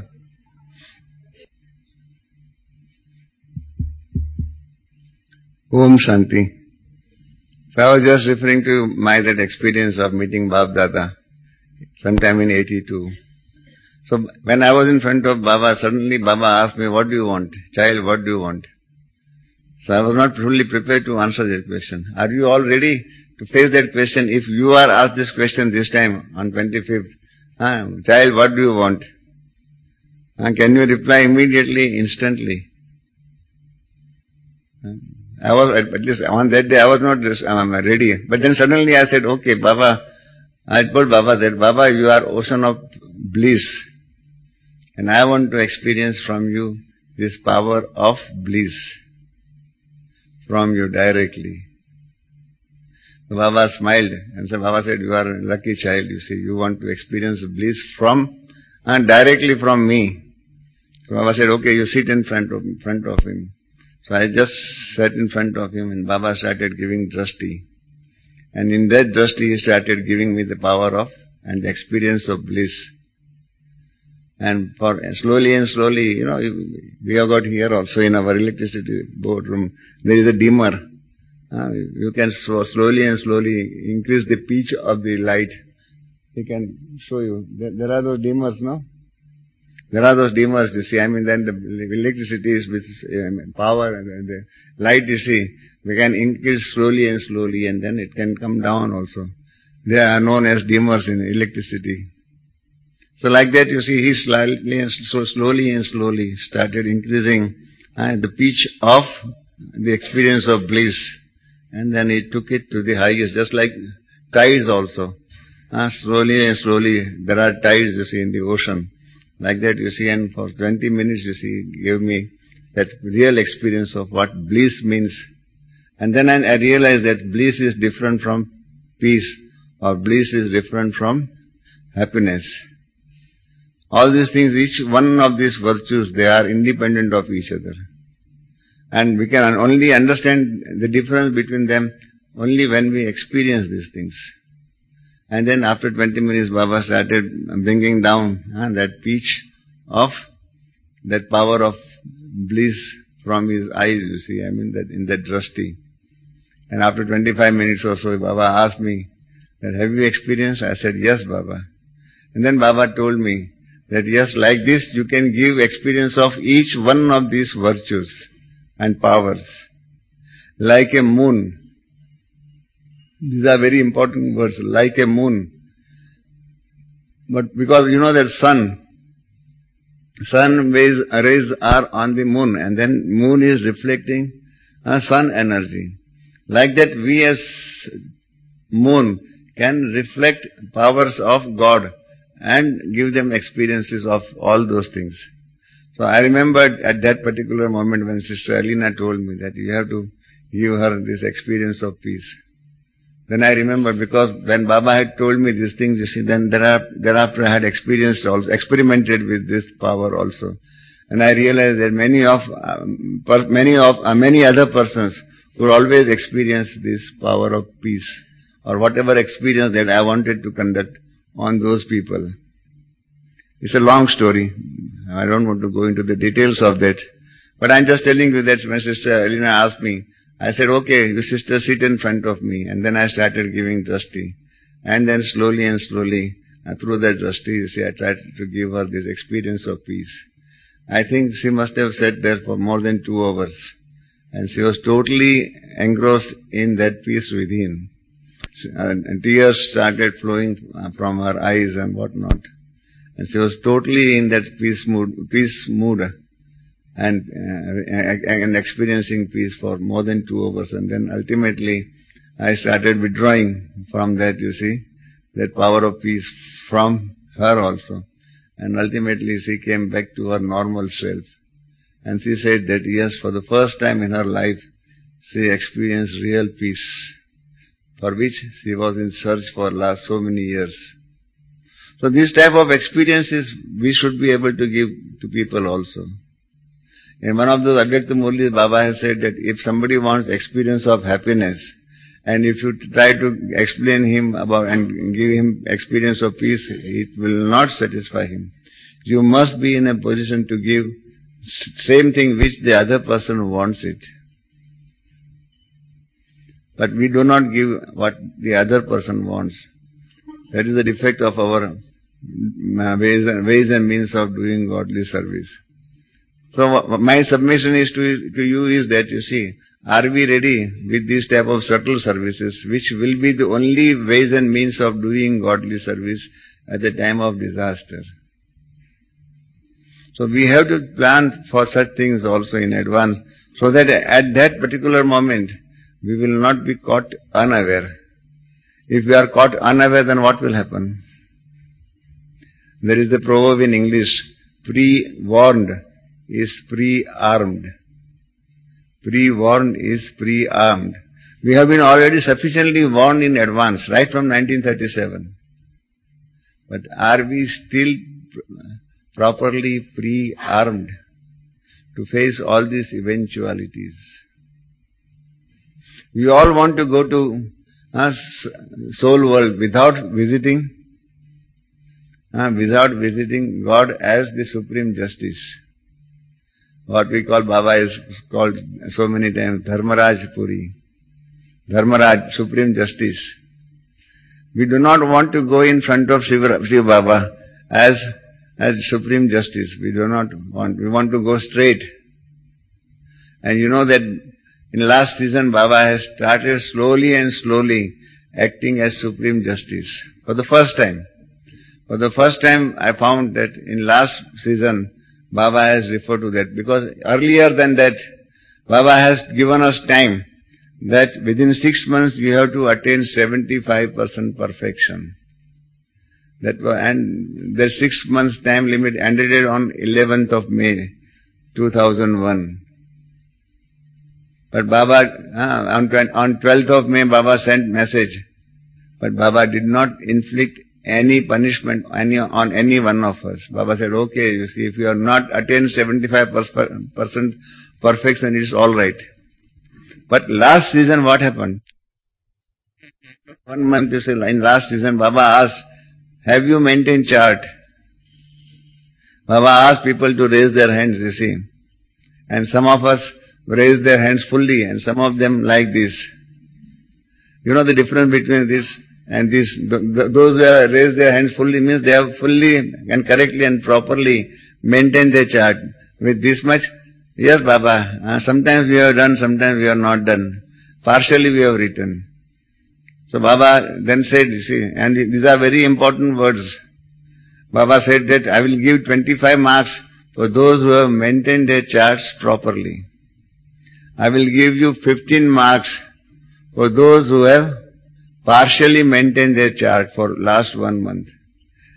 Om Shanti. So I was just referring to my that experience of meeting Bapdada sometime in eighty-two. So when I was in front of Baba, suddenly Baba asked me, what do you want? Child, what do you want? So I was not fully prepared to answer that question. Are you all ready to face that question? If you are asked this question this time on twenty-fifth, ah, child, what do you want? Ah, can you reply immediately, instantly? I was, at least on that day, I was not um, ready. But then suddenly I said, okay, Baba, I told Baba that, Baba, you are ocean of bliss. And I want to experience from you this power of bliss. From you directly. So Baba smiled and so Baba said, you are a lucky child, you see, you want to experience bliss from, and directly from me. So Baba said, okay, you sit in front of, in front of him. So I just sat in front of him and Baba started giving drashti. And in that drashti he started giving me the power of and the experience of bliss. And for slowly and slowly, you know, we have got here also in our electricity board room, there is a dimmer. Uh, you can so slowly and slowly increase the pitch of the light. He can show you. There, there are those dimmers, no? There are those dimmers, you see. I mean, then the electricity is with um, power and the light, you see, we can increase slowly and slowly and then it can come down also. They are known as dimmers in electricity. So like that, you see, he slightly and so slowly and slowly started increasing uh, the pitch of the experience of bliss. And then he took it to the highest, just like tides also. Uh, slowly and slowly, there are tides, you see, in the ocean. Like that, you see, and for twenty minutes, you see, he gave me that real experience of what bliss means. And then I realized that bliss is different from peace, or bliss is different from happiness. All these things, each one of these virtues, they are independent of each other. And we can only understand the difference between them only when we experience these things. And then after twenty minutes, Baba started bringing down uh, that pitch of that power of bliss from his eyes, you see, I mean, that in that drashti. And after twenty-five minutes or so, Baba asked me that, have you experienced? I said, yes, Baba. And then Baba told me that yes, like this, you can give experience of each one of these virtues and powers. Like a moon. These are very important words, like a moon. But because you know that sun, sun rays, rays are on the moon and then moon is reflecting uh, sun energy. Like that we as moon can reflect powers of God and give them experiences of all those things. So I remembered at that particular moment when Sister Alina told me that you have to give her this experience of peace. Then I remember, because when Baba had told me these things, you see, then thereafter I had experienced also, experimented with this power also. And I realized that many of, um, per, many of, uh, many other persons would always experience this power of peace, or whatever experience that I wanted to conduct on those people. It's a long story. I don't want to go into the details of that. But I'm just telling you that when Sister Alina asked me, I said, okay, you sister sit in front of me. And then I started giving drashti. And then slowly and slowly, uh, through that drashti, you see, I tried to give her this experience of peace. I think she must have sat there for more than two hours. And she was totally engrossed in that peace within. And tears started flowing from her eyes and whatnot. And she was totally in that peace mood, peace mood. And, uh, and experiencing peace for more than two hours. And then ultimately, I started withdrawing from that, you see, that power of peace from her also. And ultimately, she came back to her normal self. And she said that, yes, for the first time in her life, she experienced real peace, for which she was in search for last so many years. So this type of experiences we should be able to give to people also. In one of those Avyakta Murlis, Baba has said that if somebody wants experience of happiness, and if you try to explain him about and give him experience of peace, it will not satisfy him. You must be in a position to give same thing which the other person wants it. But we do not give what the other person wants. That is the defect of our ways and, ways and means of doing godly service. So my submission is to, to you is that, you see, are we ready with this type of subtle services, which will be the only ways and means of doing godly service at the time of disaster? So we have to plan for such things also in advance, so that at that particular moment, we will not be caught unaware. If we are caught unaware, then what will happen? There is the proverb in English, pre-warned is pre-armed. Pre-warned is pre-armed. We have been already sufficiently warned in advance, right from nineteen thirty-seven. But are we still properly pre-armed to face all these eventualities? We all want to go to uh, soul world without visiting, uh, without visiting God as the Supreme Justice. What we call, Baba is called so many times, Dharmaraj Puri. Dharmaraj, Supreme Justice. We do not want to go in front of Shiva, Shiva Baba as, as Supreme Justice. We do not want. We want to go straight. And you know that in last season, Baba has started slowly and slowly acting as Supreme Justice. For the first time. For the first time, I found that in last season, Baba has referred to that, because earlier than that, Baba has given us time that within six months we have to attain seventy-five percent perfection. That was, and the six months time limit ended on eleventh of May, two thousand one. But Baba, uh, on, on twelfth of May, Baba sent message, but Baba did not inflict any punishment any, on any one of us. Baba said, okay, you see, if you are not attained seventy-five percent perfection, it is all right. But last season, what happened? One month, you see, in last season, Baba asked, have you maintained chart? Baba asked people to raise their hands, you see. And some of us raised their hands fully, and some of them like this. You know the difference between this and this? Those who have raised their hands fully means they have fully and correctly and properly maintained their chart. With this much, yes, Baba, uh, sometimes we have done, sometimes we have not done. Partially we have written. So Baba then said, you see, and these are very important words. Baba said that I will give twenty-five marks for those who have maintained their charts properly. I will give you fifteen marks for those who have partially maintained their chart for last one month.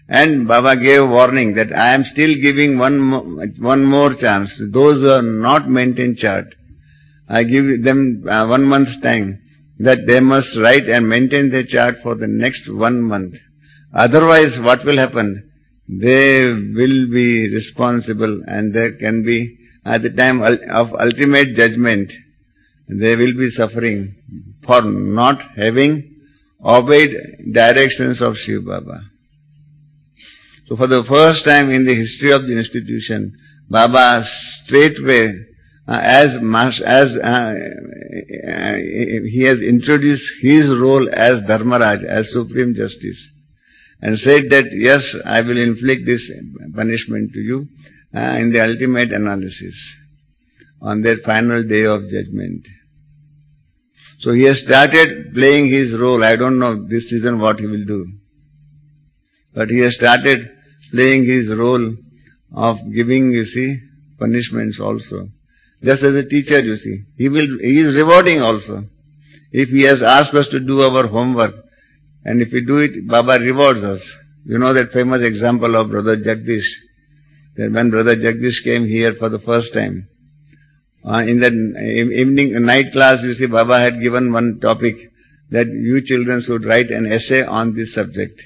And Baba gave warning that I am still giving one more, one more chance. Those who have not maintained chart, I give them uh, one month's time that they must write and maintain their chart for the next one month. Otherwise, what will happen? They will be responsible, and there can be, at the time of ultimate judgment, they will be suffering for not having obeyed directions of Shiv Baba. So for the first time in the history of the institution, Baba straightway, uh, as much as uh, uh, he has introduced his role as Dharmaraj, as Supreme Justice, and said that, yes, I will inflict this punishment to you uh, in the ultimate analysis, on that final day of judgment. So he has started playing his role. I don't know this season what he will do. But he has started playing his role of giving, you see, punishments also. Just as a teacher, you see. He will, he is rewarding also. If he has asked us to do our homework, and if we do it, Baba rewards us. You know that famous example of Brother Jagdish, that when Brother Jagdish came here for the first time, uh, in that evening, night class, you see, Baba had given one topic, that you children should write an essay on this subject.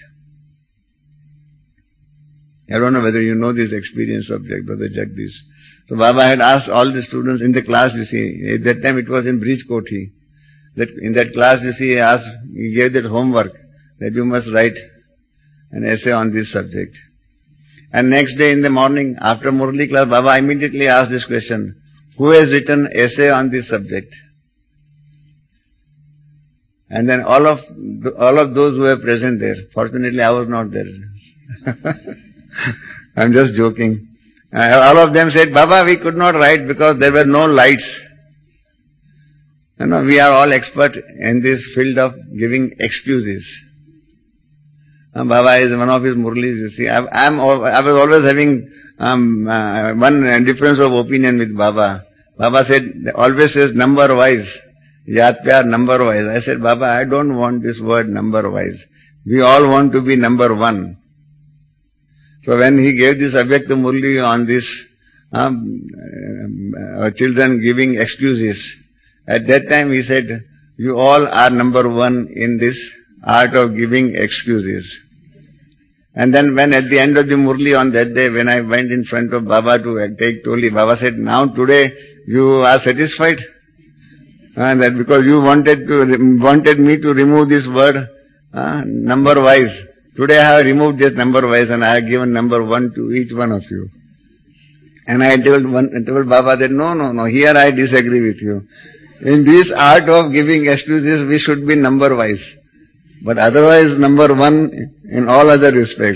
I don't know whether you know this experience of Brother Jagdish. So Baba had asked all the students in the class, you see, at that time it was in Bridgekoti. That in that class, you see, he asked, he gave that homework, that you must write an essay on this subject. And next day in the morning, after Murli class, Baba immediately asked this question, who has written essay on this subject? And then all of all of those who were present there, fortunately I was not there. I'm just joking. Uh, all of them said, Baba, we could not write because there were no lights. You know, we are all expert in this field of giving excuses. Uh, Baba is one of his murlis, you see. I, I'm, I was always having um, uh, one difference of opinion with Baba. Baba said, always says number wise. Yat pyar number wise. I said, Baba, I don't want this word number wise. We all want to be number one. So when he gave this Avyakta Murli on this um, uh, children giving excuses, at that time he said, you all are number one in this art of giving excuses. And then when at the end of the Murli on that day, when I went in front of Baba to take Toli, Baba said, now today you are satisfied? And that because you wanted to wanted me to remove this word uh, number wise. Today I have removed this number wise and I have given number one to each one of you. And I told, one, told Baba that no, no, no, here I disagree with you. In this art of giving excuses, we should be number wise. But otherwise number one in all other respects.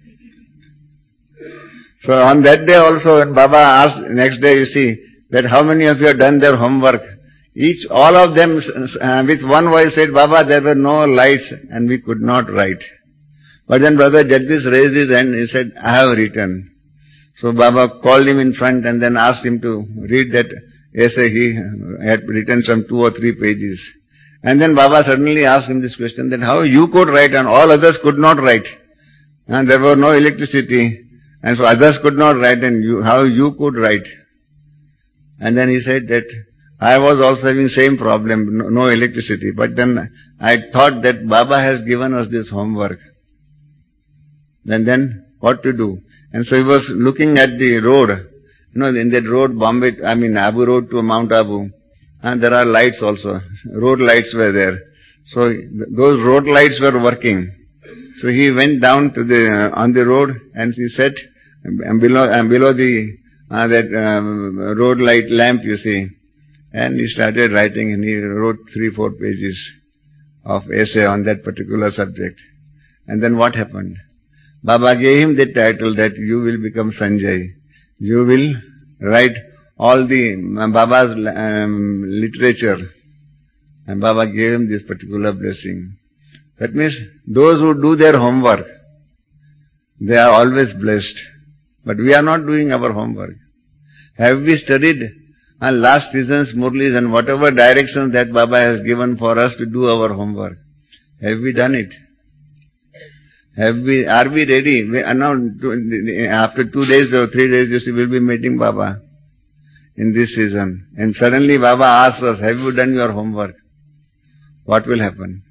So on that day also when Baba asked, next day you see, that how many of you have done their homework? Each, all of them uh, with one voice said, Baba, there were no lights and we could not write. But then Brother Jagdish raised his hand and he said, I have written. So Baba called him in front and then asked him to read that essay. He had written some two or three pages. And then Baba suddenly asked him this question, that how you could write and all others could not write. And there was no electricity. And so others could not write and you, how you could write. And then he said that I was also having same problem, no, no electricity. But then I thought that Baba has given us this homework. Then, then what to do? And so he was looking at the road. You know, in that road, Bombay, I mean Abu Road to Mount Abu. And there are lights also. Road lights were there. So th- those road lights were working. So he went down to the, uh, on the road and he sat and below, and below the, uh, that um, road light lamp, you see. And he started writing and he wrote three, four pages of essay on that particular subject. And then what happened? Baba gave him the title that you will become Sanjay. You will write all the Baba's um, literature. And Baba gave him this particular blessing. That means those who do their homework, they are always blessed. But we are not doing our homework. Have we studied uh, last season's Murlis and whatever directions that Baba has given for us to do our homework? Have we done it? Have we, are we ready? We are now, after two days or three days, you see, we'll be meeting Baba in this season. And suddenly Baba asks us, have you done your homework? What will happen?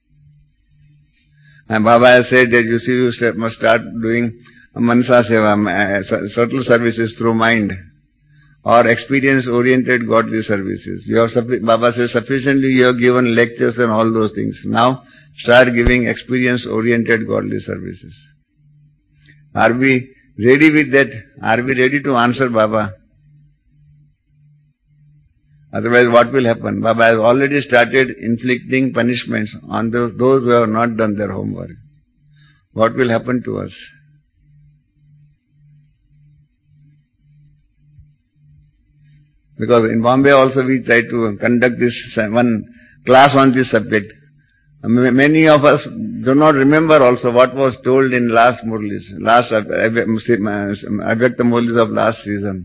And Baba has said that, you see, you must start doing manasa seva, subtle services through mind, or experience-oriented godly services. You have, Baba says, sufficiently you have given lectures and all those things. Now, start giving experience-oriented godly services. Are we ready with that? Are we ready to answer Baba? Otherwise, what will happen? Baba has already started inflicting punishments on those, those who have not done their homework. What will happen to us? Because in Bombay also we try to conduct this one class on this subject. Many of us do not remember also what was told in last Murlis, last Avyakta Murlis of last season.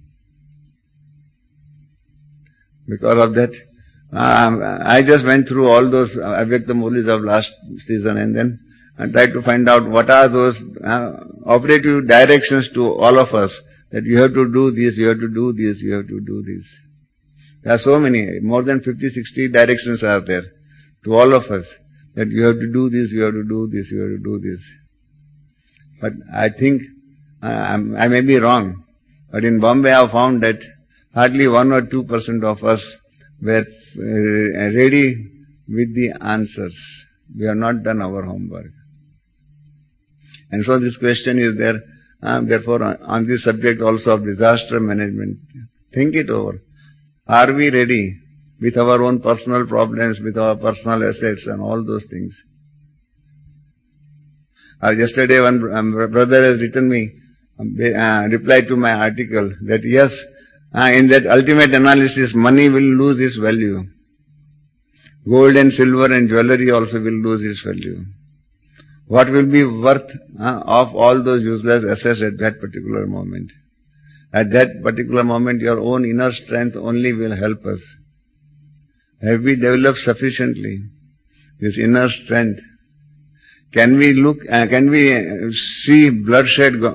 Because of that, um, I just went through all those Avyakta Murlis of last season and then I tried to find out what are those uh, operative directions to all of us, that you have to do this, you have to do this, you have to do this. There are so many, more than fifty, sixty directions are there to all of us, that you have to do this, you have to do this, you have to do this. But I think, uh, I may be wrong, but in Bombay I have found that hardly one or two percent of us were uh, ready with the answers. We have not done our homework. And so this question is there, uh, therefore on, on this subject also of disaster management. Think it over. Are we ready with our own personal problems, with our personal assets and all those things? Uh, yesterday one um, brother has written me, uh, replied to my article that yes, Uh, in that ultimate analysis, money will lose its value. Gold and silver and jewelry also will lose its value. What will be worth uh, of all those useless assets at that particular moment? At that particular moment, your own inner strength only will help us. Have we developed sufficiently this inner strength? Can we look, uh, can we see bloodshed go?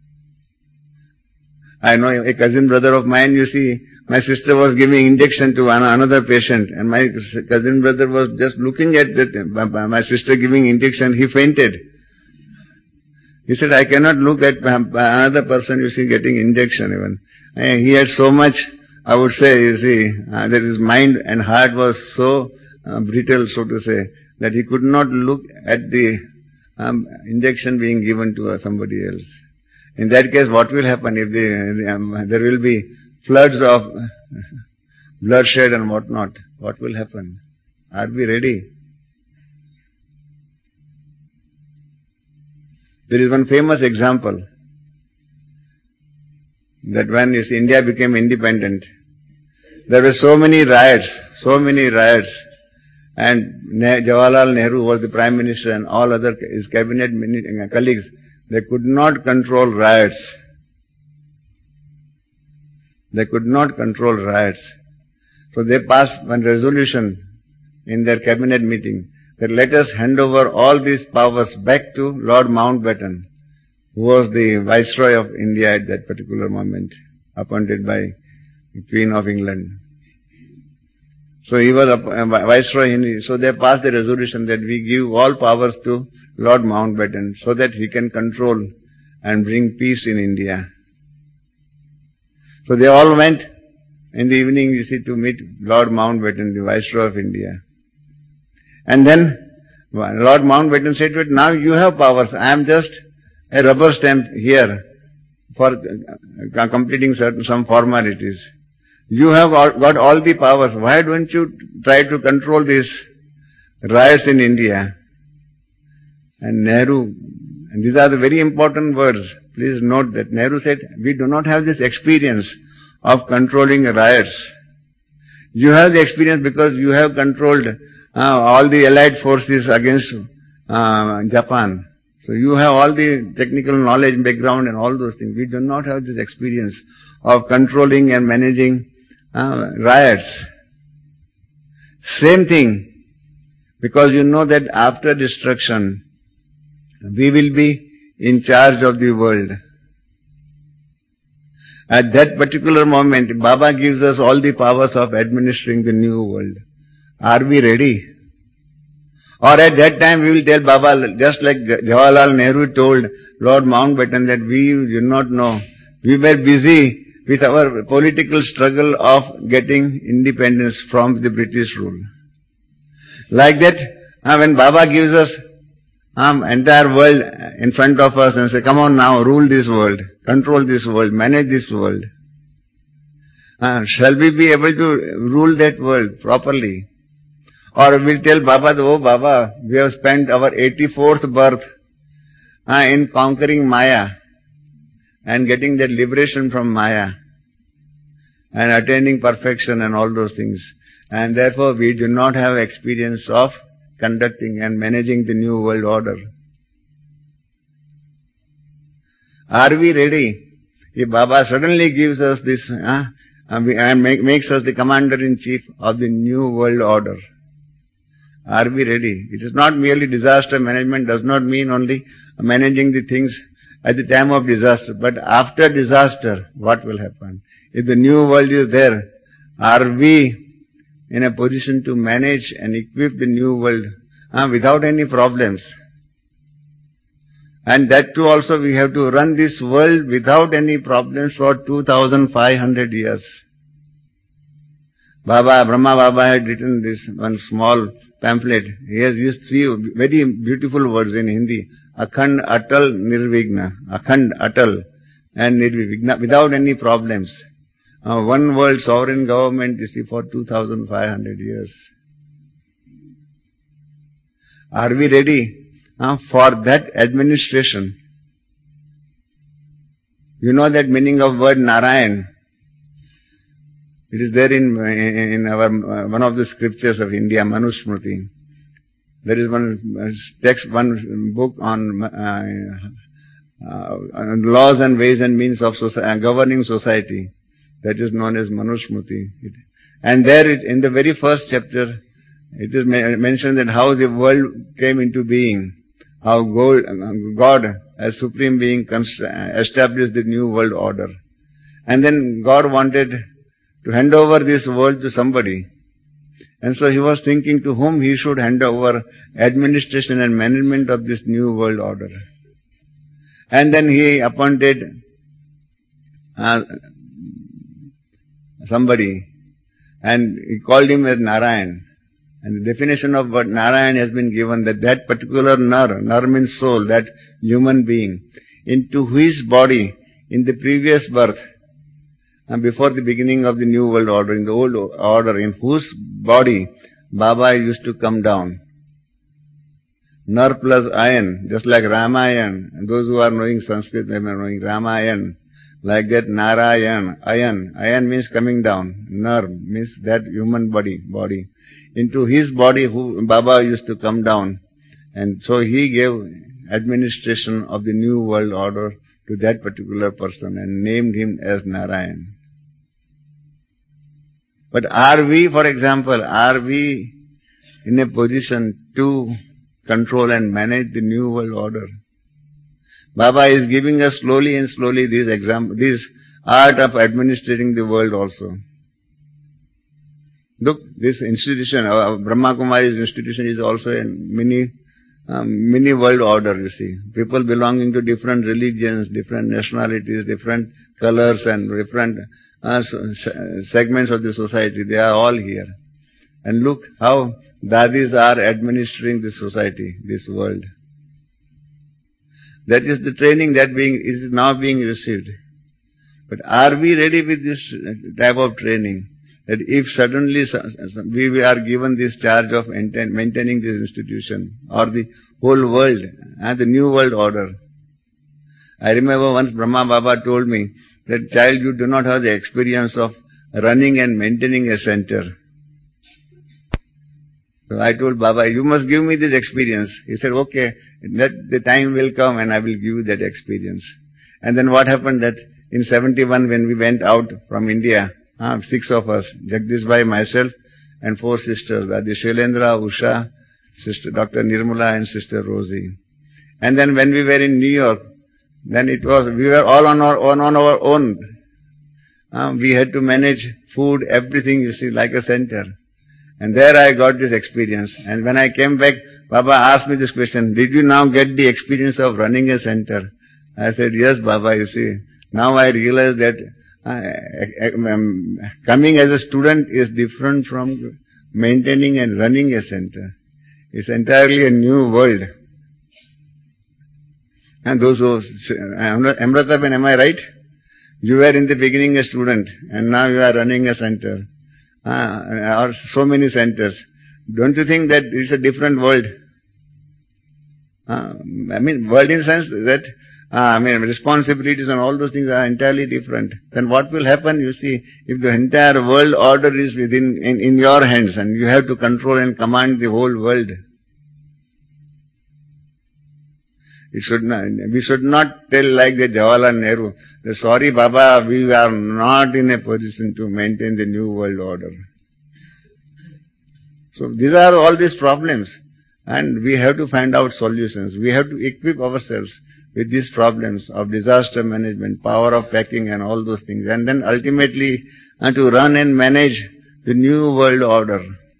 I know a cousin brother of mine, you see, my sister was giving injection to another patient, and my cousin brother was just looking at that, my sister giving injection, he fainted. He said, I cannot look at another person, you see, getting injection even. He had so much, I would say, you see, uh, that his mind and heart was so uh, brittle, so to say, that he could not look at the um, injection being given to uh, somebody else. In that case, what will happen if the, um, there will be floods of bloodshed and whatnot? What will happen? Are we ready? There is one famous example that when you see, India became independent, there were so many riots, so many riots, and Jawaharlal Nehru was the Prime Minister and all other his cabinet colleagues, they could not control riots. They could not control riots. So they passed one resolution in their cabinet meeting that let us hand over all these powers back to Lord Mountbatten, who was the Viceroy of India at that particular moment, appointed by the Queen of England. So he was a Viceroy, so they passed the resolution that we give all powers to Lord Mountbatten so that he can control and bring peace in India. So they all went in the evening, you see, to meet Lord Mountbatten, the Viceroy of India. And then Lord Mountbatten said to it, now you have powers, I am just a rubber stamp here for completing certain some formalities. You have got all the powers, why don't you try to control these riots in India? And Nehru, and these are the very important words, please note that Nehru said, we do not have this experience of controlling riots. You have the experience because you have controlled uh, all the allied forces against uh, Japan. So you have all the technical knowledge, background and all those things. We do not have this experience of controlling and managing uh, riots. Same thing, because you know that after destruction, we will be in charge of the world. At that particular moment, Baba gives us all the powers of administering the new world. Are we ready? Or at that time we will tell Baba, just like Jawaharlal Nehru told Lord Mountbatten that we do not know. We were busy with our political struggle of getting independence from the British rule. Like that, uh, when Baba gives us um, entire world in front of us and say, come on now, rule this world, control this world, manage this world. Uh, shall we be able to rule that world properly? Or we'll tell Baba, oh Baba, we have spent our eighty-fourth birth uh, in conquering Maya and getting that liberation from Maya and attaining perfection and all those things. And therefore we do not have experience of conducting and managing the new world order. Are we ready? If Baba suddenly gives us this uh, and make, makes us the commander-in-chief of the new world order, are we ready? It is not merely disaster management, does not mean only managing the things at the time of disaster, but after disaster, what will happen? If the new world is there, are we in a position to manage and equip the new world uh, without any problems? And that too also we have to run this world without any problems for two thousand five hundred years. Baba, Brahma Baba had written this one small pamphlet. He has used three very beautiful words in Hindi. Akhand, Atal, Nirvigna. Akhand, Atal and Nirvigna, without any problems. Uh, one world sovereign government, you see, for two thousand five hundred years. Are we ready uh, for that administration? You know that meaning of word Narayan. It is there in in our one of the scriptures of India, Manusmriti. There is one text, one book on uh, uh, laws and ways and means of society, governing society. That is known as Manusmriti. And there, it, in the very first chapter, it is mentioned that how the world came into being, how God, as supreme being, established the new world order, and then God wanted to hand over this world to somebody. And so he was thinking to whom he should hand over administration and management of this new world order. And then he appointed uh, somebody, and he called him as Narayan. And the definition of what Narayan has been given, that that particular Nar, Nar means soul, that human being, into whose body in the previous birth, and before the beginning of the new world order, in the old order, in whose body Baba used to come down. Nar plus Ayan, just like Ramayan, and those who are knowing Sanskrit, they are knowing Ramayan, like that Narayan, Ayan, Ayan means coming down, Nar means that human body, body, into his body who Baba used to come down, and so he gave administration of the new world order to that particular person and named him as Narayan. But are we, for example, are we in a position to control and manage the new world order? Baba is giving us slowly and slowly this example, this art of administrating the world also. Look, this institution, our Brahma Kumari's institution is also a mini, um, mini world order, you see. People belonging to different religions, different nationalities, different colors and different uh, segments of the society, they are all here. And look how Dadis are administering this society, this world. That is the training that being is now being received. But are we ready with this type of training? That if suddenly we are given this charge of maintaining this institution or the whole world and the new world order. I remember once Brahma Baba told me that, child, you do not have the experience of running and maintaining a center. So I told Baba, you must give me this experience. He said, okay, let the time will come and I will give you that experience. And then what happened that in seventy-one when we went out from India, uh, six of us, Jagdish Bhai, myself and four sisters, Adi Shailendra, Usha, Sister Doctor Nirmala and Sister Rosie. And then when we were in New York, then it was, we were all on our, on, on our own. Uh, we had to manage food, everything, you see, like a center. And there I got this experience. And when I came back, Baba asked me this question, did you now get the experience of running a center? I said, yes, Baba, you see. Now I realize that uh, um, coming as a student is different from maintaining and running a center. It's entirely a new world. And those who, Amritaben, am I right? You were in the beginning a student, and now you are running a center. Uh, or so many centers. Don't you think that it's a different world? Uh, I mean, world in the sense that, uh, I mean, responsibilities and all those things are entirely different. Then what will happen, you see, if the entire world order is within, in, in your hands, and you have to control and command the whole world? It should not, we should not tell like the Jawaharlal Nehru, that sorry Baba, we are not in a position to maintain the new world order. So these are all these problems, and we have to find out solutions. We have to equip ourselves with these problems of disaster management, power of packing and all those things, and then ultimately uh, to run and manage the new world order.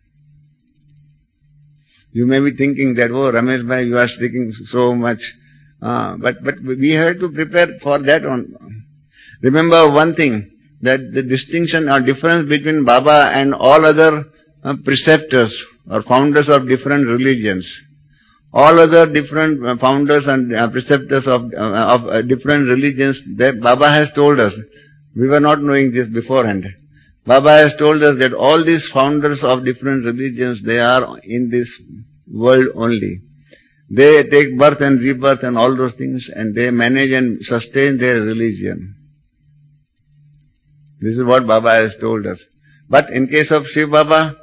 You may be thinking that, oh Ramesh bhai, you are speaking so much. Uh, but, but we have to prepare for that on. Remember one thing, that the distinction or difference between Baba and all other uh, preceptors or founders of different religions, all other different uh, founders and uh, preceptors of, uh, of uh, different religions, that Baba has told us, we were not knowing this beforehand. Baba has told us that all these founders of different religions, they are in this world only. They take birth and rebirth and all those things, and they manage and sustain their religion. This is what Baba has told us. But in case of Shiv Baba,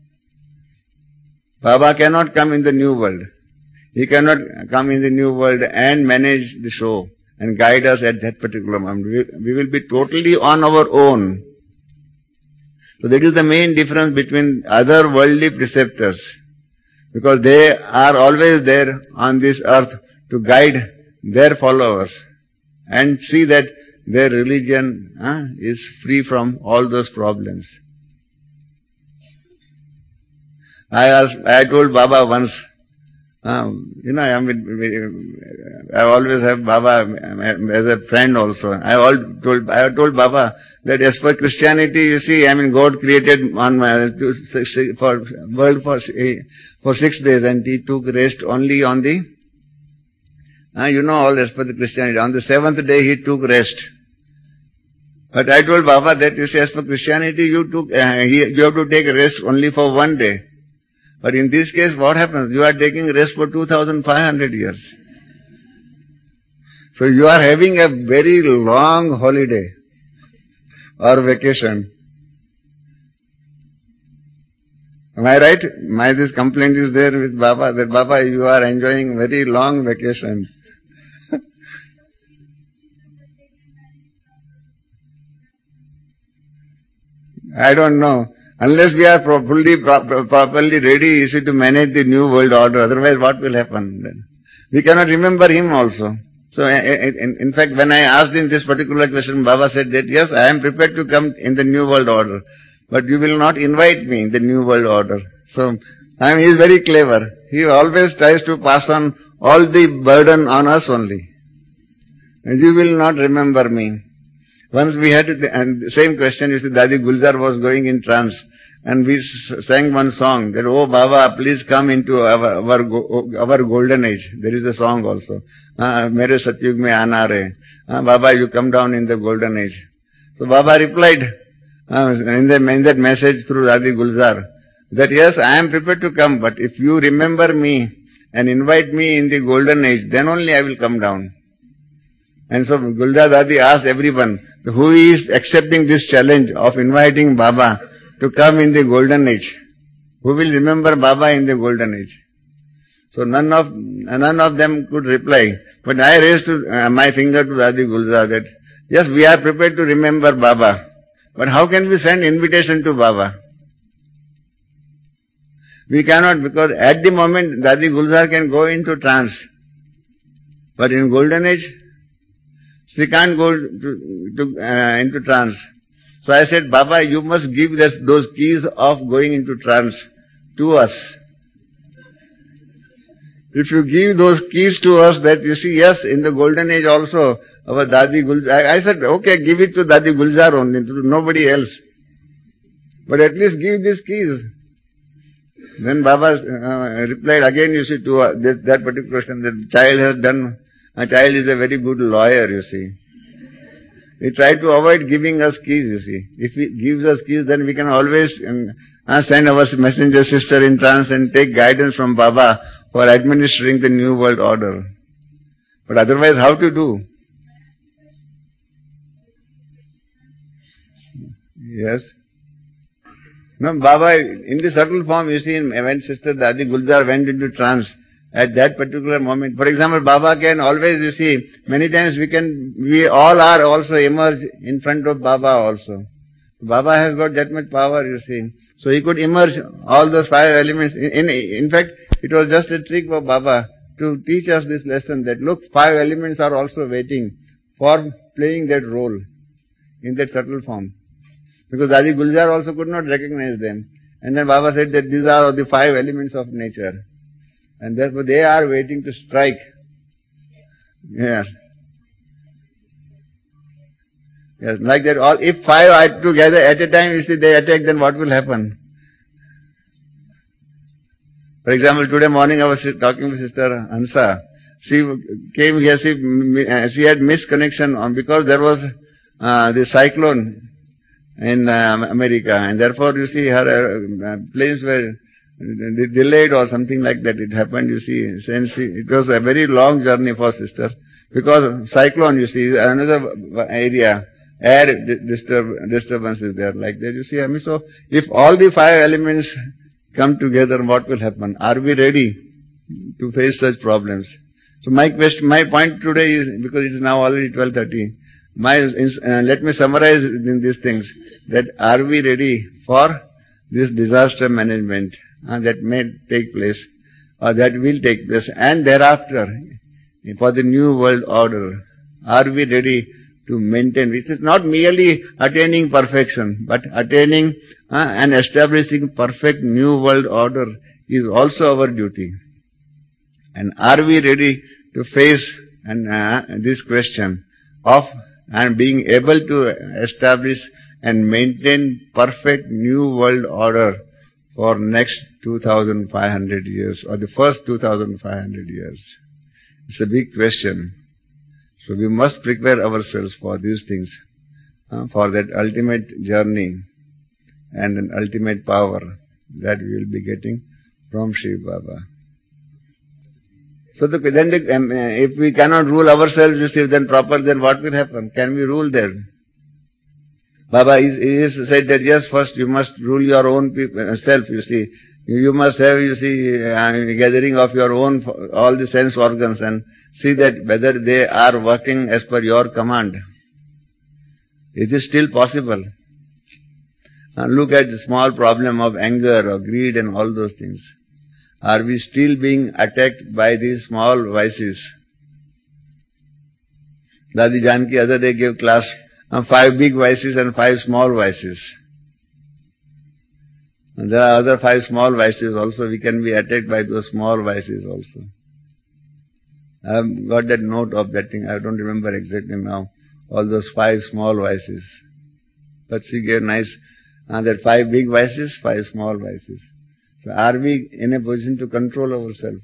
Baba cannot come in the new world. He cannot come in the new world and manage the show and guide us at that particular moment. We will be totally on our own. So that is the main difference between other worldly preceptors, because they are always there on this earth to guide their followers and see that their religion uh, is free from all those problems. I asked, I told Baba once, um, you know, I mean, I always have Baba as a friend also. I all told, I told Baba that as per Christianity, you see, I mean, God created on uh, for world for for six days, and He took rest only on the, uh, you know, all as per the Christianity. On the seventh day, He took rest. But I told Baba that, you see, as per Christianity, you took, uh, he, you have to take rest only for one day. But in this case, what happens? You are taking rest for two thousand five hundred years. So you are having a very long holiday or vacation. Am I right? My this complaint is there with Baba, that Baba, you are enjoying very long vacation. I don't know. Unless we are fully, properly ready, is it to manage the new world order, otherwise what will happen then? We cannot remember him also. So, in, in fact, when I asked him this particular question, Baba said that, yes, I am prepared to come in the new world order, but you will not invite me in the new world order. So, I mean, he is very clever. He always tries to pass on all the burden on us only. And you will not remember me. Once we had, to, and the same question, you see, Dadi Gulzar was going in trance, and we sang one song that, oh Baba, please come into our our, our golden age. There is a song also. Uh, Mere Satyug mein aana re. Uh, Baba, you come down in the golden age. So Baba replied uh, in, the, in that message through Dadi Gulzar that, yes, I am prepared to come, but if you remember me and invite me in the golden age, then only I will come down. And so Gulzar Dadi asked everyone, who is accepting this challenge of inviting Baba to come in the golden age? Who will remember Baba in the golden age? So none of none of them could reply. But I raised to, uh, my finger to Dadi Gulzar that, yes, we are prepared to remember Baba. But how can we send invitation to Baba? We cannot, because at the moment Dadi Gulzar can go into trance. But in golden age, she can't go to, to, uh, into trance. So I said, Baba, you must give us those keys of going into trance to us. If you give those keys to us, that you see, yes, in the golden age also, our Dadi Gulzar, I, I said, okay, give it to Dadi Gulzar only, to nobody else. But at least give these keys. Then Baba uh, replied again, you see, to uh, that, that particular question, the child has done, a child is a very good lawyer, you see. He tried to avoid giving us keys, you see. If he gives us keys, then we can always uh, send our messenger sister in trance and take guidance from Baba for administering the new world order. But otherwise, how to do? Yes. No, Baba, in the subtle form, you see, when Sister Dadi Gulzar went into trance, at that particular moment, for example, Baba can always, you see, many times we can, we all are also emerge in front of Baba also. Baba has got that much power, you see. So he could emerge all those five elements. In, in, in fact, it was just a trick for Baba to teach us this lesson that, look, five elements are also waiting for playing that role in that subtle form. Because Dadi Gulzar also could not recognize them. And then Baba said that these are the five elements of nature. And therefore they are waiting to strike. Yes. Yes, like that, all, if five are together at a time, you see, they attack, then what will happen? For example, today morning I was talking to Sister Hansa. She came here, she, she had missed connection on, because there was uh, the cyclone in uh, America, and therefore, you see, her uh, planes were delayed or something like that. It happened, you see, since it was a very long journey for Sister, because cyclone, you see, another area, air disturb, disturbance is there, like that, you see. I mean, so, if all the five elements come together, what will happen? Are we ready to face such problems? So my question, my point today is, because it is now already twelve thirty, my, uh, let me summarize in these things, that are we ready for this disaster management uh, that may take place, or that will take place, and thereafter, for the new world order, are we ready to maintain, which is not merely attaining perfection, but attaining uh, and establishing perfect new world order is also our duty. And are we ready to face and, uh, this question of and being able to establish and maintain perfect new world order for next two thousand five hundred years, or the first two thousand five hundred years? It's a big question. So we must prepare ourselves for these things, uh, for that ultimate journey and an ultimate power that we will be getting from Shiv Baba. So the, then the, um, if we cannot rule ourselves, you see, then proper, then what will happen? Can we rule there? Baba is, is said that yes, first you must rule your own people, self, you see. You must have, you see, uh, gathering of your own, all the sense organs, and see that whether they are working as per your command. Is it still possible? Uh, look at the small problem of anger or greed and all those things. Are we still being attacked by these small vices? Dadi Janki other day gave class uh, five big vices and five small vices. And there are other five small vices also. We can be attacked by those small vices also. I have got that note of that thing. I don't remember exactly now. All those five small vices. But she gave nice, uh, that five big vices, five small vices. So are we in a position to control ourselves?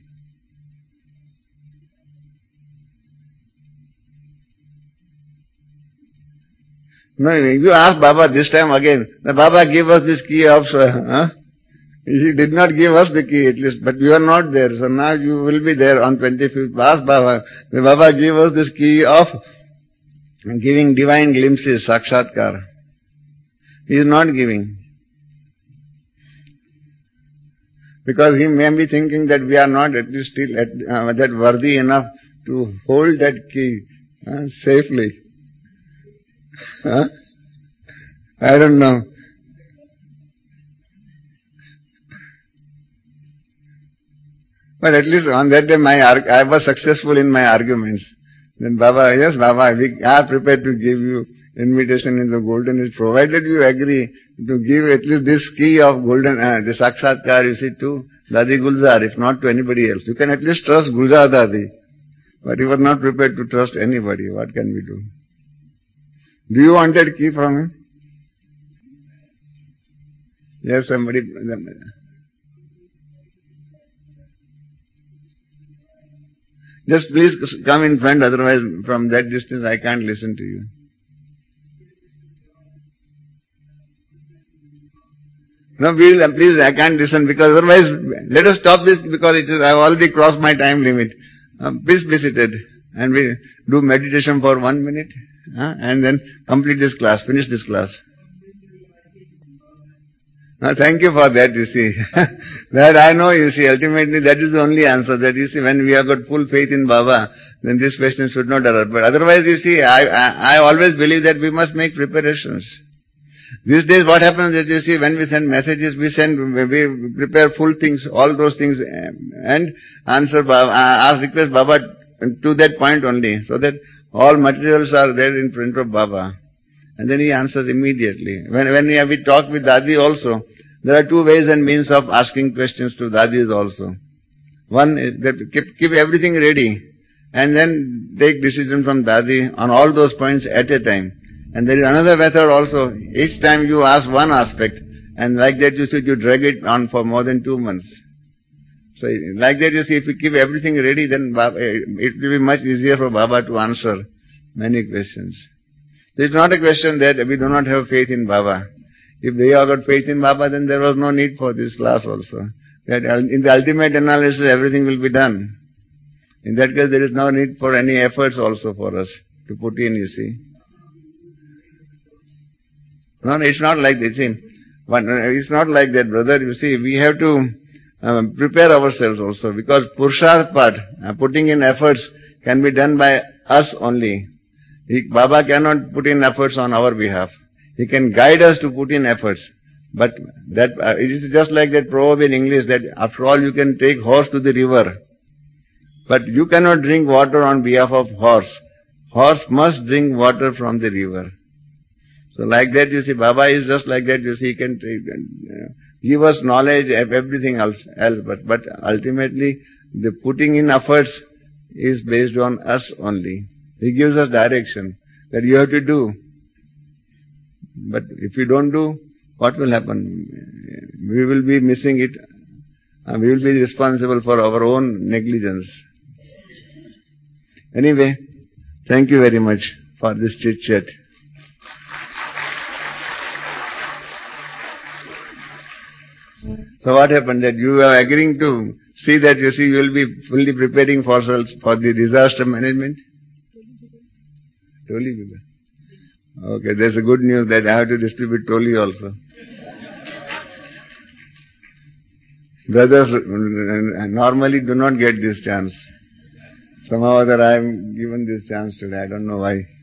No, you ask Baba this time again. The Baba gave us this key of, uh, huh? He did not give us the key at least, but you are not there. So now you will be there on twenty-fifth. Ask Baba. The Baba gave us this key of giving divine glimpses, sakshatkar. He is not giving. Because he may be thinking that we are not at least still at, uh, that worthy enough to hold that key uh, safely. Huh? I don't know. But at least on that day my arg- I was successful in my arguments. Then Baba, yes Baba, we are prepared to give you invitation in the golden age, provided you agree to give at least this key of golden, uh, the Sakshatkar, you see, to Dadi Gulzar, if not to anybody else. You can at least trust Gulzar Dadi. But you are not prepared to trust anybody. What can we do? Do you want that key from him? Yes, somebody... Just please come in front, otherwise from that distance I can't listen to you. No, we'll, please, I can't listen because otherwise, let us stop this because it is, I have already crossed my time limit. Uh, please be seated and we do meditation for one minute uh, and then complete this class, finish this class. Now, thank you for that, you see. That I know, you see, ultimately that is the only answer. That you see, when we have got full faith in Baba, then this question should not arise. But otherwise, you see, I, I, I always believe that we must make preparations. These days what happens is, you see, when we send messages, we send, we prepare full things, all those things, and answer Baba, ask, request Baba to that point only, so that all materials are there in front of Baba. And then he answers immediately. When, when we, we talk with Dadi also, there are two ways and means of asking questions to Dadis also. One is that keep, keep everything ready, and then take decision from Dadi on all those points at a time. And there is another method also. Each time you ask one aspect, and like that you see, you drag it on for more than two months. So like that you see, if you keep everything ready, then Baba, it will be much easier for Baba to answer many questions. It's not a question that we do not have faith in Baba. If they have got faith in Baba, then there was no need for this class also. That in the ultimate analysis, everything will be done. In that case, there is no need for any efforts also for us to put in, you see. No, no, it's not like that. See, it's not like that, brother. You see, we have to um, prepare ourselves also, because Purusharth part, uh, putting in efforts, can be done by us only. He, Baba cannot put in efforts on our behalf. He can guide us to put in efforts. But that uh, it is just like that proverb in English that after all you can take horse to the river, but you cannot drink water on behalf of horse. Horse must drink water from the river. So like that, you see, Baba is just like that, you see, he can uh, give us knowledge of everything else, else but, but ultimately the putting in efforts is based on us only. He gives us direction that you have to do. But if you don't do, what will happen? We will be missing it. And we will be responsible for our own negligence. Anyway, thank you very much for this chit-chat. So what happened? That you are agreeing to see that, you see, you will be fully preparing for, for the disaster management? Toli Biga. Okay, there's a good news that I have to distribute Toli also. Brothers normally do not get this chance. Somehow or other I am given this chance today. I don't know why.